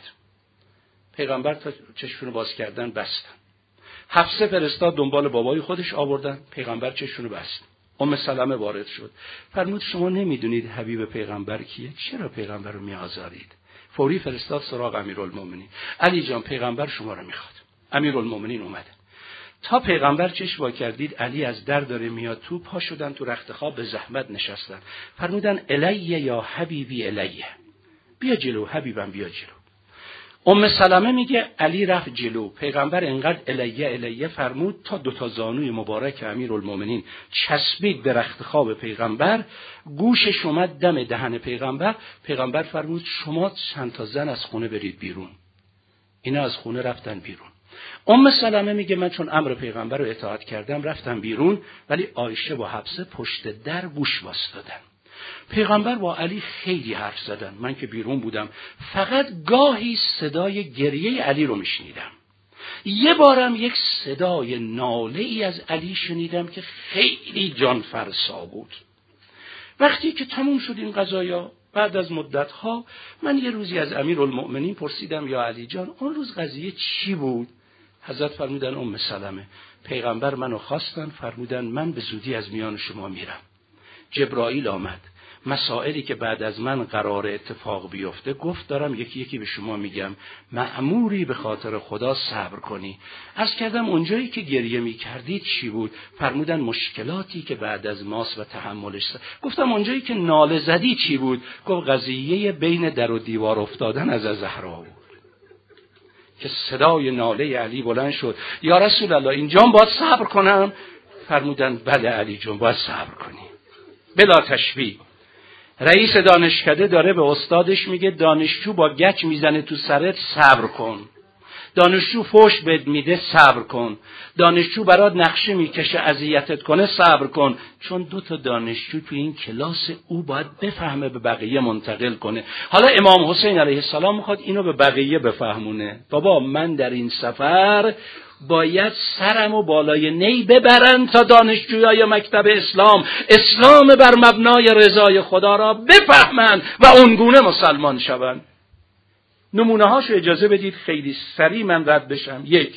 پیغمبر تا چشمشونو باز کردن بستن. حفصه فرستاد دنبال بابای خودش، آوردن، پیغمبر چشمشونو بست. ام سلمه وارد شد، فرمود شما نمیدونید حبیب پیغمبر کیه؟ چرا پیغمبر رو میآزارید؟ فوری فرستاد سراغ امیرالمومنین. علی جان پیغمبر شما رو میخواد. امیرالمومنین اومد. تا پیغمبر چشم وا کردید علی از در داره میاد تو، پا شدن تو رخت خواب به زحمت نشستن. فرمودن الیه یا حبیبی الیه، بیا جلو حبیبم بیا جلو. ام سلمه میگه علی رفت جلو، پیغمبر انقدر الیه الیه فرمود تا دوتا زانوی مبارک امیرالمومنین چسبید به رخت خواب پیغمبر، گوشش اومد دم دهن پیغمبر. پیغمبر فرمود شما چند تا زن از خونه برید بیرون. اینا از خونه رفتن بیرون. ام سلمه میگه من چون امر پیغمبر رو اطاعت کردم رفتم بیرون، ولی عایشه و حفصه پشت در گوش واسطادن. پیغمبر با علی خیلی حرف زدن، من که بیرون بودم فقط گاهی صدای گریه علی رو میشنیدم. یه بارم یک صدای ناله ای از علی شنیدم که خیلی جان فرسا بود. وقتی که تموم شد این قضایا، بعد از مدتها من یه روزی از امیرالمؤمنین پرسیدم یا علی جان اون روز قضیه چی بود؟ حضرت فرمودن ام سلمه پیغمبر منو خواستن، فرمودن من به زودی از میان شما میرم. جبرائیل آمد، مسائلی که بعد از من قرار اتفاق بیفته گفت دارم یکی یکی به شما میگم، مأموری به خاطر خدا صبر کنی. عرض کردم اونجایی که گریه میکردید چی بود؟ فرمودن مشکلاتی که بعد از ماست و تحملش. گفتم اونجایی که ناله زدی چی بود؟ گفت قضیه بین در و دیوار افتادن از زهرا بود که صدای ناله علی بلند شد، یا رسول الله اینجا باید صبر کنم؟ فرمودن بله علی جون باید صبر کنی. بلا تشبیه رئیس دانشکده داره به استادش میگه دانشجو با گچ میزنه تو سرت صبر کن. دانشجو فحش بهت میده صبر کن، دانشجو برات نقشه میکشه اذیتت کنه صبر کن، چون دو تا دانشجو تو این کلاس او باید بفهمه به بقیه منتقل کنه. حالا امام حسین علیه السلام میخواد اینو به بقیه بفهمونه. بابا من در این سفر باید سرمو بالای نی ببرن تا دانشجویای مکتب اسلام اسلام بر مبنای رضای خدا را بفهمن و اونگونه مسلمان شوند. نمونه هاشو اجازه بدید خیلی سریع من رد بشم. یک،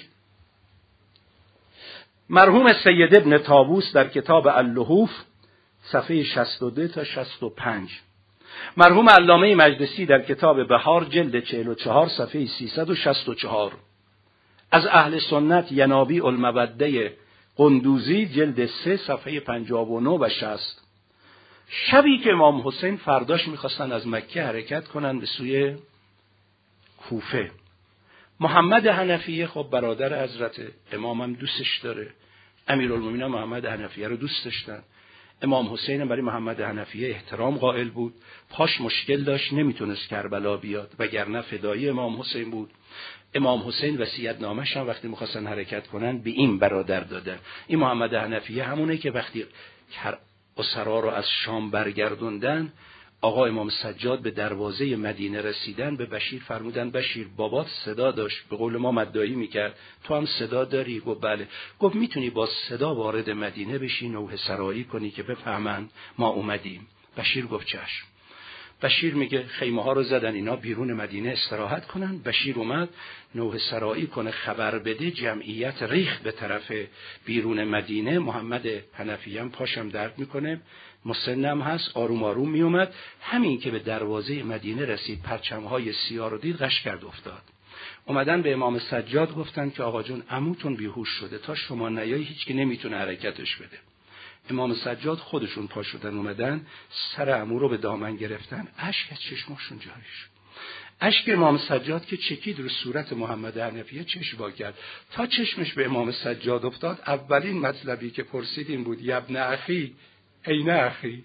مرحوم سید ابن طاووس در کتاب اللحوف صفحه شصت و دو تا شصت و پنج، مرحوم علامه مجلسی در کتاب بهار جلد چهل و چهار صفحه سیصد و شصت و چهار، از اهل سنت ینابی الموده قندوزی جلد سه صفحه پنجاه و نه و شصت. شبی که امام حسین فرداش میخواستن از مکه حرکت کنن به سوی کوفه، محمد حنفیه خب برادر حضرت امامم دوستش داره، امیرالمومنین محمد حنفیه رو دوست داشتن، امام حسین برای محمد حنفیه احترام قائل بود، پاش مشکل داشت نمیتونست کربلا بیاد وگرنه فدایی امام حسین بود. امام حسین وصیت نامش هم وقتی میخواستن حرکت کنن به این برادر دادن. این محمد حنفیه همونه که وقتی اسرا رو از شام برگردوندن، آقا امام سجاد به دروازه مدینه رسیدن به بشیر فرمودن بشیر بابات صدا داشت، به قول ما مدعی میکرد، تو هم صدا داری؟ گفت بله. گفت میتونی با صدا وارد مدینه بشی نوحه سرایی کنی که بفهمن ما اومدیم؟ بشیر گفت چشم. بشیر میگه خیمه ها رو زدن اینا بیرون مدینه استراحت کنن. بشیر اومد نوحه سرایی کنه خبر بده، جمعیت ریخ به طرف بیرون مدینه. محمد حنفیه هم پاشم درد میکنه، مسنم هست، آروم آروم میومد. همین که به دروازه مدینه رسید پرچم‌های سیاه رو دید غش کرد افتاد. اومدن به امام سجاد گفتن که آقا جون عموتون بیهوش شده، تا شما نیایی هیچ کی نمیتونه حرکتش بده. امام سجاد خودشون پا شدن اومدن سر عمو رو به دامن گرفتن، اشک از چشماشون جاری شد. اشک امام سجاد که چکید رو صورت محمد حنفیه چشم وا کرد. تا چشمش به امام سجاد افتاد اولین مطلبی که پرسید این بود یبن اخی این اخی.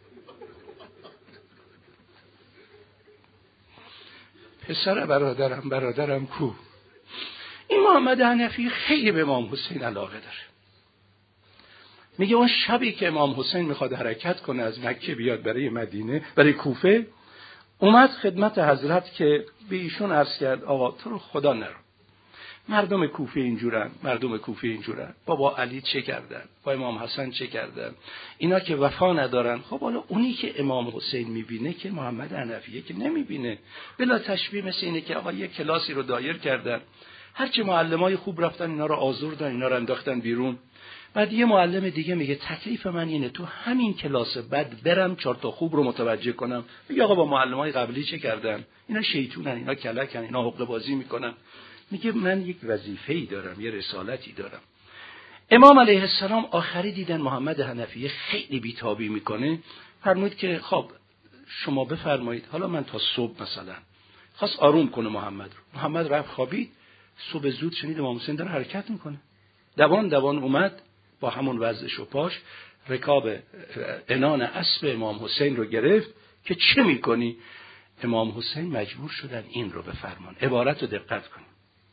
پسر برادرم برادرم کو؟ این محمد حنفی خیلی به امام حسین علاقه داره. میگه اون شبی که امام حسین میخواد حرکت کنه از مکه بیاد برای مدینه برای کوفه، اومد خدمت حضرت که به ایشون عرض کرد آقا تو رو خدا نرو، مردم کوفه اینجورن، مردم کوفه اینجورن، بابا علی چه کردن، با امام حسن چه کردن، اینا که وفا ندارن. خب حالا اونی که امام حسین میبینه که محمد حنفیه که نمیبینه. بلا تشبیه مثل اینه که آقا یک کلاسی رو دایر کردن، هرچی معلمای خوب رفتن اینا رو آزردن، اینا رو انداختن بیرون. بعد یه معلم دیگه میگه تکلیف من اینه تو همین کلاس بعد برم چهار تا خوب رو متوجه کنم. میگه آقا با معلمای قبلی چه کردن؟ اینا شیطونن، اینا کلکن، اینا حقه بازی میکنن. میگه من یک وظیفه‌ای دارم، یه رسالتی دارم. امام علیه السلام آخری دیدن محمد حنفیه خیلی بیتابی میکنه، فرمود که خب شما بفرمایید حالا من تا صبح مثلا. خواست آروم کنه محمد رو. محمد رفت خوابید. صبح زود شنید امام حسین داره حرکت میکنه. دوان دوان اومد با همون وضعش و پاش رکاب عنان اسب امام حسین رو گرفت که چه میکنی؟ امام حسین مجبور شدن این رو بفرمان. عبارت رو دقت کنید.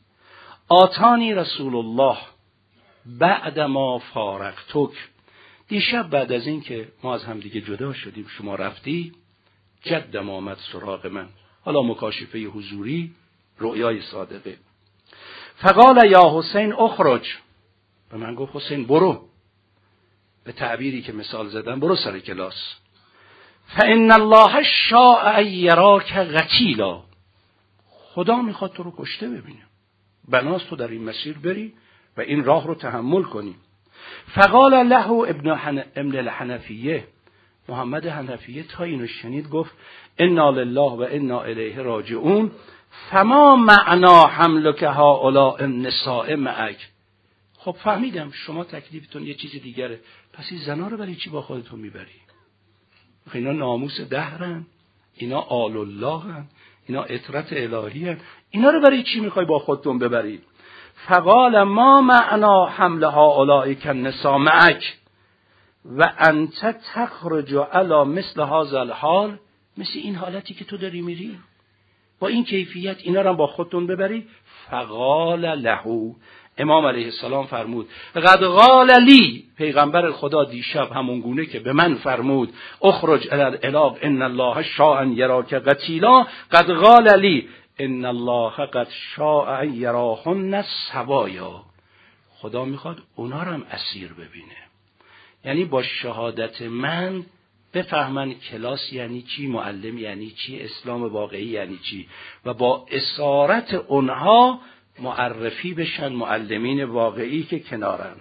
آتانی رسول الله بعد ما فارقتک، دیشب بعد از این که ما از همدیگه جدا شدیم شما رفتی، جدم آمد سراغ من. حالا مکاشفه حضوری، رؤیای صادقه. فقال یا حسین اخرج، به من گفت حسین برو، به تعبیری که مثال زدم برو سر کلاس. فان الله شاء یراک قتیلا، خدا میخواد تو رو کشته ببینه، بناست تو در این مسیر بری و این راه رو تحمل کنی. فقال له ابن حن... ابن الحنفیه، محمد حنفیه تا اینو شنید گفت انا لله و انا الیه راجعون، فما معنا حملک هؤلاء النساء معک. خب فهمیدم شما تکلیفتون یه چیز دیگره، پس این زنا رو برای چی با خودتون میبری؟ اینا ناموس دهرن، اینا آل الله هن، اینا اطرت الهی هن، اینا رو برای چی میخوای با خودتون ببرید؟ فقال ما معنا حمل هؤلاء النساء معک و انت تخرج علی مثل هذا الحال، مثل این حالتی که تو داری میری با این کیفیت اینا رو با خودتون ببری. فقال له، امام علیه السلام فرمود قد قال لی، پیغمبر خدا دیشب همون گونه که به من فرمود اخرج الی العلاق ان الله شاء ان یراک قتیلا، قد قال لی ان الله قد شاء ان یراهن سوایا، خدا میخواد اونا رو هم اسیر ببینه. یعنی با شهادت من بفهمن کلاس یعنی چی، معلم یعنی چی، اسلام واقعی یعنی چی، و با اسارت اونها معرفی بشن معلمین واقعی که کنارن.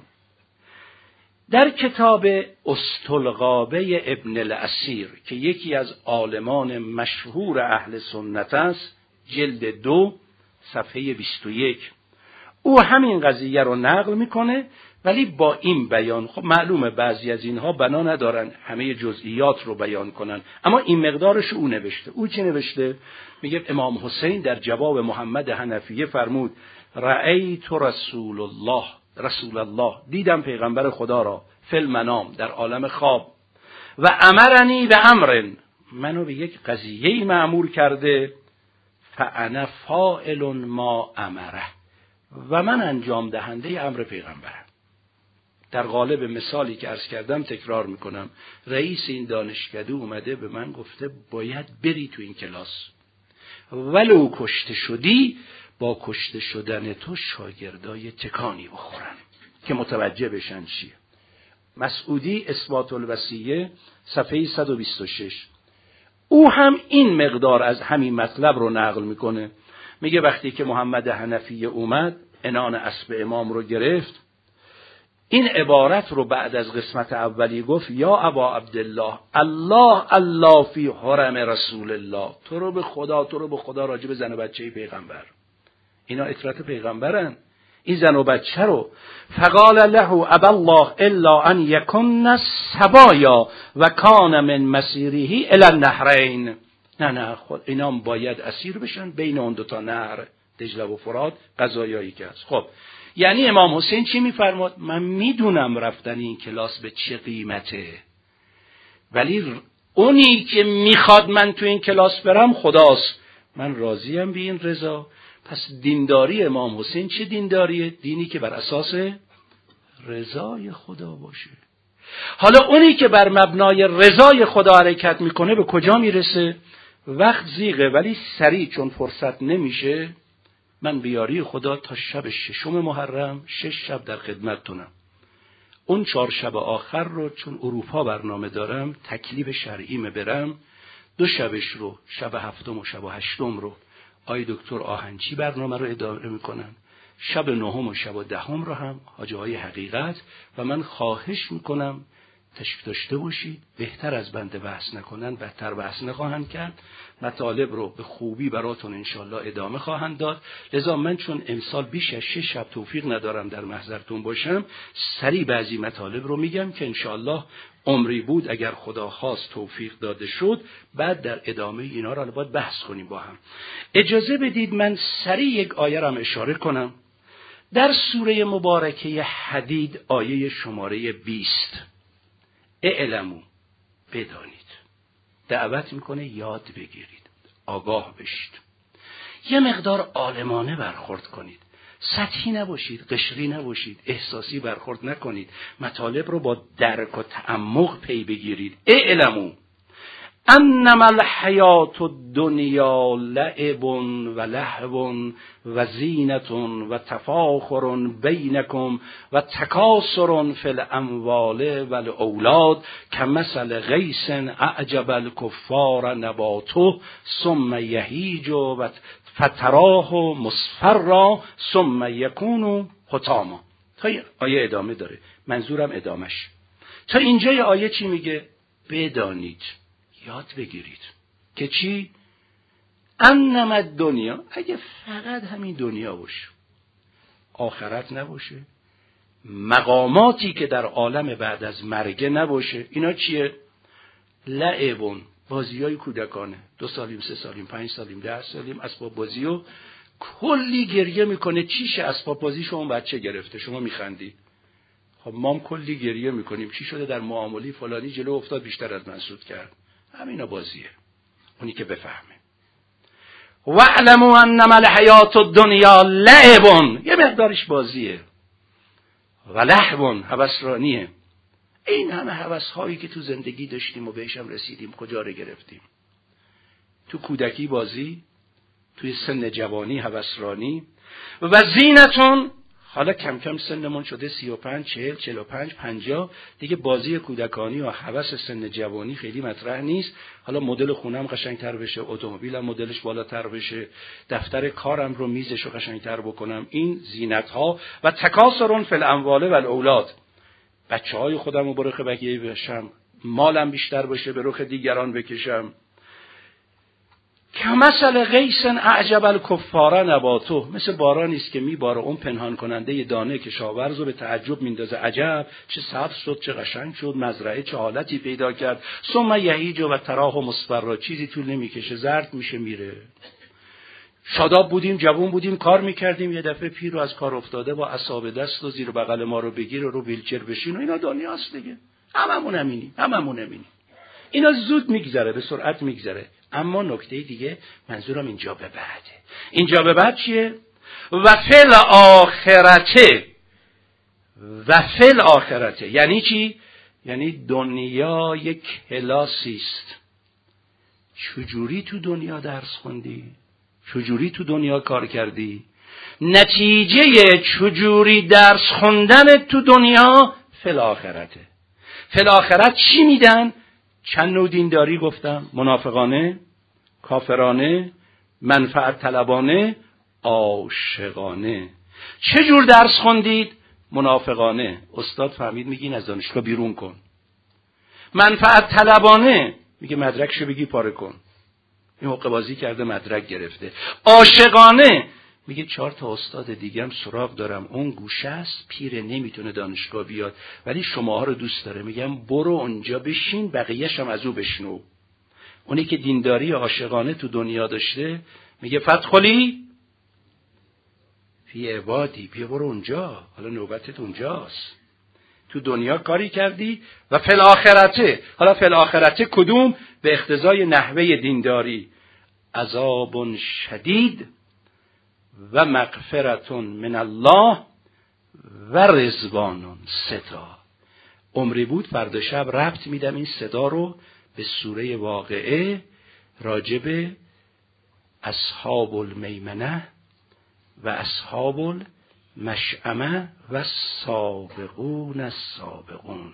در کتاب استلغابه ابن الاسیر که یکی از عالمان مشهور اهل سنت است، جلد دو صفحه بیست و یک، او همین قضیه رو نقل میکنه ولی با این بیان. خب معلومه بعضی از اینها بنا ندارن همه جزئیات رو بیان کنن، اما این مقدارش او نوشته. او چی نوشته؟ میگه امام حسین در جواب محمد حنفیه فرمود رأیت رسول الله، رسول الله دیدم پیغمبر خدا را، فی المنام در عالم خواب، و امرنی به امر، منو به یک قضیه‌ای مأمور کرده، فانا فاعل ما امره، و من انجام دهنده امر پیغمبرم. در قالب مثالی که عرض کردم تکرار میکنم، رئیس این دانشکده اومده به من گفته باید بری تو این کلاس، ولو کشته شدی با کشته شدن تو شاگردای تکانی بخورن که متوجه بشن چیه. مسعودی اثبات الوصیه صفحه صد و بیست و شش، او هم این مقدار از همین مطلب رو نقل میکنه. میگه وقتی که محمد حنفیه اومد عنان اسب امام رو گرفت، این عبارت رو بعد از قسمت اولی گفت یا ابا عبدالله الله الله فی حرم رسول الله، تو رو به خدا تو رو به خدا راجع به زن و بچه پیغمبر، اینا اطرت پیغمبرن، این زن و بچه رو. فقال له ابا الله الا ان یکن سبایا و کان من مسیره الی النهرین، نه نه خود اینا باید اسیر بشن بین اون دو تا نهر دجله و فرات، قضایایی که هست. خب یعنی امام حسین چی میفرماد؟ من میدونم رفتن این کلاس به چه قیمته، ولی اونی که میخواد من تو این کلاس برم خداست، من راضیم به این رضا. پس دینداری امام حسین چه دینداریه؟ دینی که بر اساس رضای خدا باشه. حالا اونی که بر مبنای رضای خدا حرکت میکنه به کجا میرسه؟ وقت زیغه ولی سریع، چون فرصت نمیشه، من بیاری خدا تا شب ششم محرم شش شب در خدمتتونم. اون چهار شب آخر رو چون اروپا برنامه دارم، تکلیف شرعیم برم، دو شبش رو، شب هفتم و شب هشتم رو آی دکتر آهنچی برنامه رو اداره میکنن، شب نهم و شب دهم رو هم حاجی های حقیقت، و من خواهش میکنم تشریف داشته باشید. بهتر از بنده بحث نکنن، بهتر بحث نخواهند کرد، مطالب رو به خوبی براتون انشالله ادامه خواهند داد. لذا من چون امسال بیش از شش شب توفیق ندارم در محضرتون باشم، سریع بعضی مطالب رو میگم که انشالله عمری بود اگر خدا خواست توفیق داده شد بعد در ادامه اینا رو باید بحث کنیم با هم. اجازه بدید من سریع یک آیه رو هم اشاره کنم در سوره مبارکه حدید، آیه شماره بیست. اعلمو، بدانید، دعوت میکنه یاد بگیرید، آگاه بشید، یه مقدار عالمانه برخورد کنید، سطحی نباشید، قشری نباشید، احساسی برخورد نکنید، مطالب رو با درک و تعمق پی بگیرید. اعلمو انما الحیات الدنیا لعب و لهو و زینت و تفاخر بینکم و تکاثر فی الاموال و الاولاد کمثل غیث اعجب الکفار نباته ثم یهیج و فتراه مصفرا ثم یکون حطاما. تا آیه ادامه داره، منظورم ادامش. تا اینجای آیه چی میگه؟ بدانید، یاد بگیرید که چی؟ انما دنیا، اگه فقط همین دنیا باشه، آخرت نباشه، مقاماتی که در عالم بعد از مرگ نباشه، اینا چیه؟ لعبون، بازی های کودکانه، دو سالیم، سه سالیم، پنج سالیم، ده سالیم، اسباب بازی و کلی گریه میکنه. چیشه اسباب بازی شما بچه گرفته، شما میخندی. خب مام کلی گریه میکنیم، چی شده در معاملی فلانی جلو افتاد بیشتر از من سود کرد. همینا بازیه، اونی که بفهمه. واعلموا انما الحیات الدنیا لعب، یه مقدارش بازیه، و لهو، هوسرانیه. این همه هوس‌هایی که تو زندگی داشتیم و بهش هم رسیدیم کجا رو گرفتیم؟ تو کودکی بازی، توی سن جوانی هوسرانی. و زینتون، حالا کم کم سنمون شده سی و پنج، چهل، چهل و پنج، پنجاه، دیگه بازی کودکانی و هوس سن جوانی خیلی مطرح نیست. حالا مدل خونم قشنگتر بشه، اتومبیلم مدلش بالاتر بشه، دفتر کارم رو میزش رو قشنگتر بکنم. این زینت ها. و تکاثر فی الاموال و الاولاد، بچه های خودم رو به رخ بقیه بشم، مالم بیشتر باشه به رخ دیگران بکشم. کمثل غیث اعجب الکفار نباته، مثل بارانی است که میباره، اون پنهان کننده دانه کشاورز رو به تعجب میندازه، عجب چه سبز شد، چه قشنگ شد، مزرعه چه حالتی پیدا کرد. ثم یهیج و تراه مصفرا، چیزی طول نمیکشه زرد میشه میره. شاداب بودیم، جوون بودیم، کار میکردیم، یه دفعه پیر رو از کار افتاده با عصا دست و زیر بغل ما رو بگیر و رو ویلچر بشین و اینا دنیاست دیگه. هممون همینیم، هممون همینیم. اینا زود میگذره، به سرعت میگذره. اما نکته دیگه، منظورم اینجا به بعده. اینجا به بعد چیه؟ و فل آخرته، و فل آخرته یعنی چی؟ یعنی دنیا یک کلاسی است. چجوری تو دنیا درس خوندی؟ چجوری تو دنیا کار کردی؟ نتیجه چجوری درس خوندن تو دنیا فل آخرته. فل آخرت چی میدن؟ چند نوع دینداری گفتم؟ منافقانه، کافرانه، منفعت طلبانه، عاشقانه. چه جور درس خوندید؟ منافقانه، استاد فهمید میگین از دانشگاه بیرون کن. منفعت طلبانه، میگه مدرکشو بگی پاره کن. این حقه بازی کرده مدرک گرفته. عاشقانه، میگه چهار تا استاد دیگه هم سراغ دارم، اون گوشه است، پیره نمیتونه دانشگاه بیاد ولی شماها رو دوست داره، میگم برو اونجا بشین، بقیه‌ش هم از او بشنو. اونی که دینداری عاشقانه تو دنیا داشته میگه فدخلی فی عبادی، بیا برو اونجا، حالا نوبتت اونجاست. تو دنیا کاری کردی و فی الاخرته. حالا فی الاخرته کدوم؟ به اقتضای نحوه دینداری. عذاب شدید و مغفرت من الله و رضوان. ستا عمری بود فردا شب ربط میدم این صدا رو به سوره واقعه راجب اصحاب المیمنه و اصحاب المشأمه و سابقون السابقون.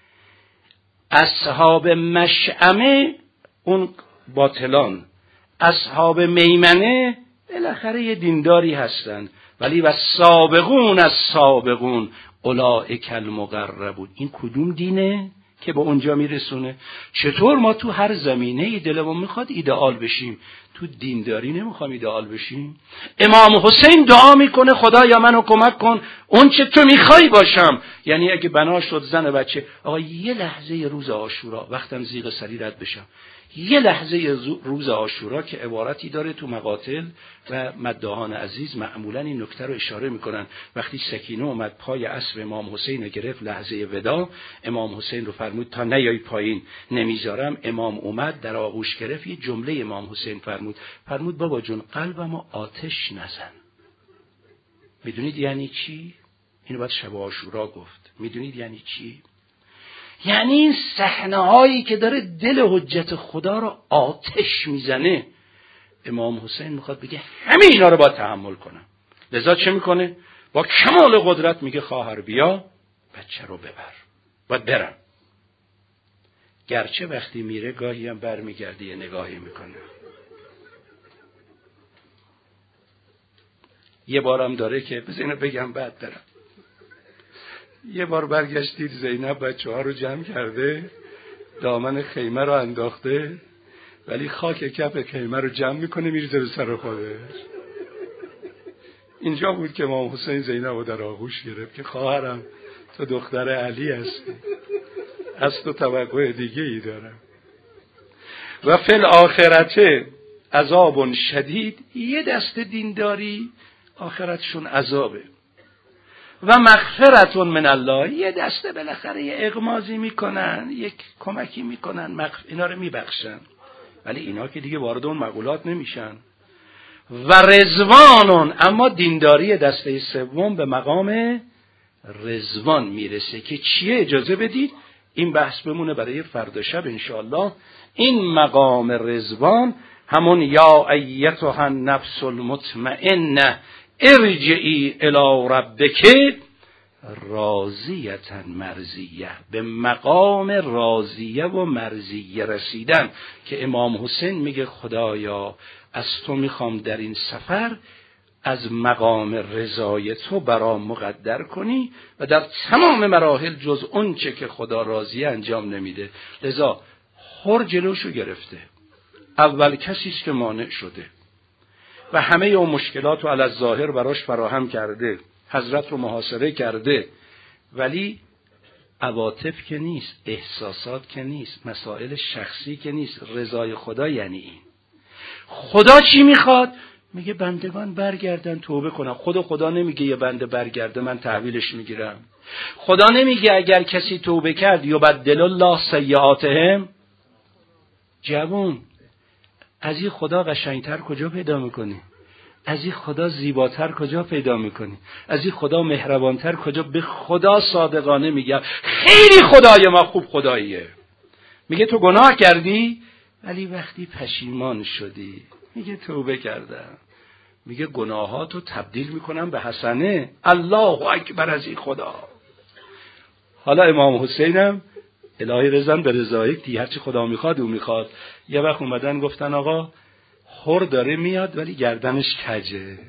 اصحاب مشأمه اون باطلان، اصحاب میمنه بالاخره یه دینداری هستن، ولی و سابقون السابقون اولئک المقربون. این کدوم دینه که به اونجا میرسونه؟ چطور ما تو هر زمینه ای دلمون میخواد ایدئال بشیم، تو دینداری نمیخوام ایدئال بشیم؟ امام حسین دعا میکنه خدایا منو کمک کن اون چه تو میخوای باشم. یعنی اگه بنا شد زن و بچه، آقا یه لحظه روز عاشورا وقتم زیغ سری رد بشم، یه لحظه روز عاشورا که عبارتی داره تو مقاتل و مداحان عزیز معمولا این نکته رو اشاره میکنن. وقتی سکینه اومد پای اسب امام حسین رو گرفت لحظه ودا، امام حسین رو فرمود تا نیای پایین نمیذارم. امام اومد در آغوش گرفت، یه جمله امام حسین فرمود، فرمود بابا جون قلبمو آتش نزن. میدونید یعنی چی؟ اینو بعد شب عاشورا گفت. میدونید یعنی چی؟ یعنی این صحنه هایی که داره دل حجت خدا رو آتش میزنه، امام حسین میخواد بگه همه اینا رو با تحمل کنم. لذا چه میکنه؟ با کمال قدرت میگه خواهر بیا بچه رو ببر، باید برم. گرچه وقتی میره گاهی هم بر میگرده یه نگاهی میکنه. یه بارم داره که بذار اینو بگم بعد برم. یه بار برگشتید زینب بچه ها رو جمع کرده، دامن خیمه رو انداخته، ولی خاک کف خیمه رو جمع میکنه میریزه به سر خودش. اینجا بود که امام حسین زینب رو در آغوش گرفت که خواهرم تو دختر علی هستی، از تو توقع دیگه ای دارم. و فی الاخرته عذاب شدید، یه دست دینداری آخرتشون عذابه. و مغفرت من الله، یه دسته بالاخره یه اغمازی میکنن، یک کمکی میکنن، مغف... اینا رو میبخشن، ولی اینا که دیگه وارد اون مقولات نمیشن. و رضوانون، اما دینداری دسته سوم به مقام رضوان میرسه که چیه؟ اجازه بدید این بحث بمونه برای فردا شب انشاءالله. این مقام رضوان همون یا ایتها النفس المطمئنه ارجعی الی ربک راضیه مرضیه، به مقام راضیه و مرضیه رسیدن که امام حسین میگه خدایا از تو میخوام در این سفر از مقام رضای تو برام مقدر کنی و در تمام مراحل جز اون چه که خدا راضیه انجام نمیده. لذا حر جلوشو گرفته، اول کسی است که مانع شده و همه اون مشکلات رو علی الظاهر براش فراهم کرده، حضرت رو محاصره کرده، ولی عواطف که نیست، احساسات که نیست، مسائل شخصی که نیست، رضای خدا یعنی این. خدا چی میخواد؟ میگه بندگان برگردن توبه کنن. خدا خدا نمیگه یه بنده برگرده من تحویلش میگیرم. خدا نمیگه اگر کسی توبه کرد یبدل الله سیئاتهم. جوون، از این خدا قشنگتر کجا پیدا میکنی؟ از این خدا زیباتر کجا پیدا میکنی؟ از این خدا مهربانتر کجا؟ به خدا صادقانه میگم خیلی خدای ما خوب خداییه. میگه تو گناه کردی ولی وقتی پشیمان شدی میگه توبه کردم، میگه گناهاتو تبدیل میکنم به حسنه. الله اکبر از این خدا. حالا امام حسینم الهی رضا به رضایک دی، هرچی خدا میخواد او میخواد. یه وقت اومدن گفتن آقا حر داره میاد ولی گردنش کجه،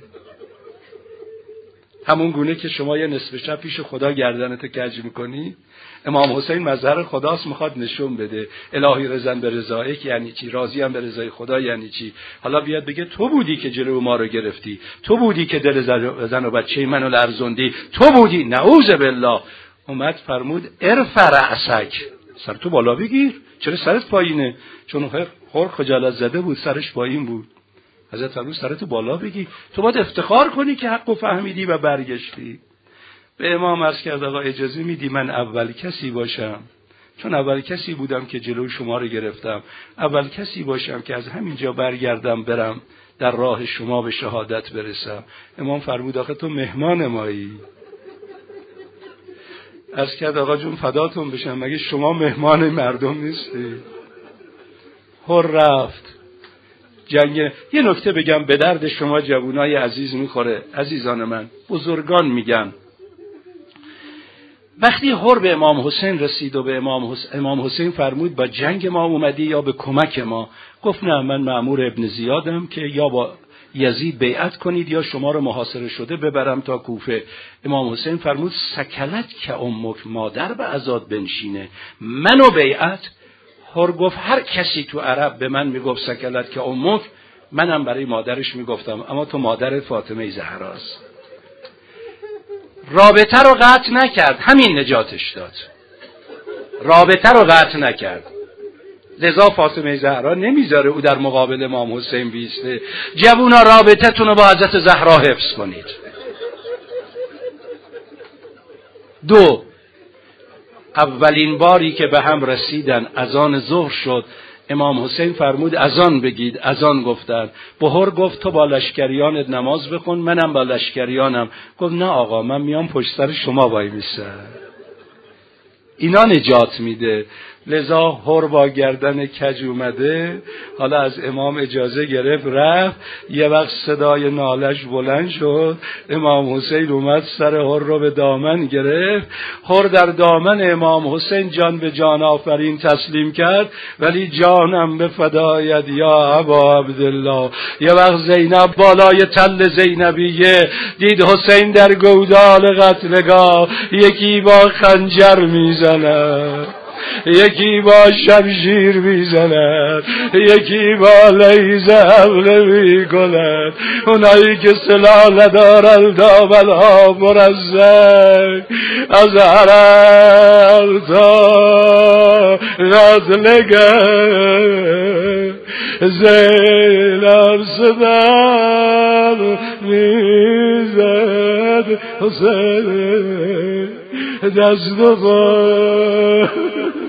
همون گونه که شما یه نصف شب پیش خدا گردنتو کج میکنی. امام حسین مظهر خداست، میخواد نشون بده الهی رضا به رضایک یعنی چی، راضی ام به رضای خدا یعنی چی. حالا بیاد بگه تو بودی که جلو ما رو گرفتی، تو بودی که دل زن و بچه منو لرزوندی، تو بودی. نعوذ بالله. اومد فرمود ارفع رأسک، سر تو بالا بگیر. چرا سرت پایینه؟ چون خور خجالت زده بود، سرش پایین بود. حضرت فرمود سرت بالا بگیر، تو باید افتخار کنی که حقو فهمیدی و برگشتی. به امام عرض کرد آقا اجازه میدی من اول کسی باشم، چون اول کسی بودم که جلوی شما رو گرفتم، اول کسی باشم که از همینجا برگردم برم در راه شما به شهادت برسم. امام فرمود آخه تو مهمان مایی. عرض کرد آقا جون فداتون بشم، مگه شما مهمان مردم نیستی؟ هر رفت جنگ. یه نکته بگم به درد شما جوانای عزیز میخوره. عزیزان من، بزرگان میگن وقتی هر به امام حسین رسید و به امام حسین, امام حسین فرمود با جنگ ما اومدی یا به کمک ما؟ گفت نه، من مأمور ابن زیادم که یا با یزید بیعت کنید یا شما رو محاصره شده ببرم تا کوفه. امام حسین فرمود سکلت که امک، مادر به عزاد بنشینه، منو بیعت؟ هر گفت هر کسی تو عرب به من میگفت سکلت که امک، منم برای مادرش میگفتم، اما تو مادر فاطمه زهراست. رابطه رو قطع نکرد، همین نجاتش داد. رابطه رو قطع نکرد. لذا فاطمه زهرا نمیذاره او در مقابل امام حسین بیسته. جوونا رابطه تون رو با حضرت زهرا حفظ کنید. دو، اولین باری که به هم رسیدن اذان ظهر شد، امام حسین فرمود اذان بگید. اذان گفتن. بهر گفت تو با لشکریانت نماز بخون، منم با لشکریانم. گفت نه آقا، من میام پشت سر شما وای میسم. اینا نجات میده. لذا هر با گردن کج اومده. حالا از امام اجازه گرفت رفت. یه وقت صدای نالش بلند شد، امام حسین اومد سر هر رو به دامن گرفت. هر در دامن امام حسین جان به جان آفرین تسلیم کرد، ولی جانم به فدایت یا ابا عبدالله. یه وقت زینب بالای تل زینبیه دید حسین در گودال قتلگاه، یکی با خنجر میزنه، یکی با شمشیر میزند، یکی با لیزه حمله میکند. اونایی که سلاح ندارن دامنها مرزق از حرم تا قتلگاه. زینب صدام میزد حسین دست و پا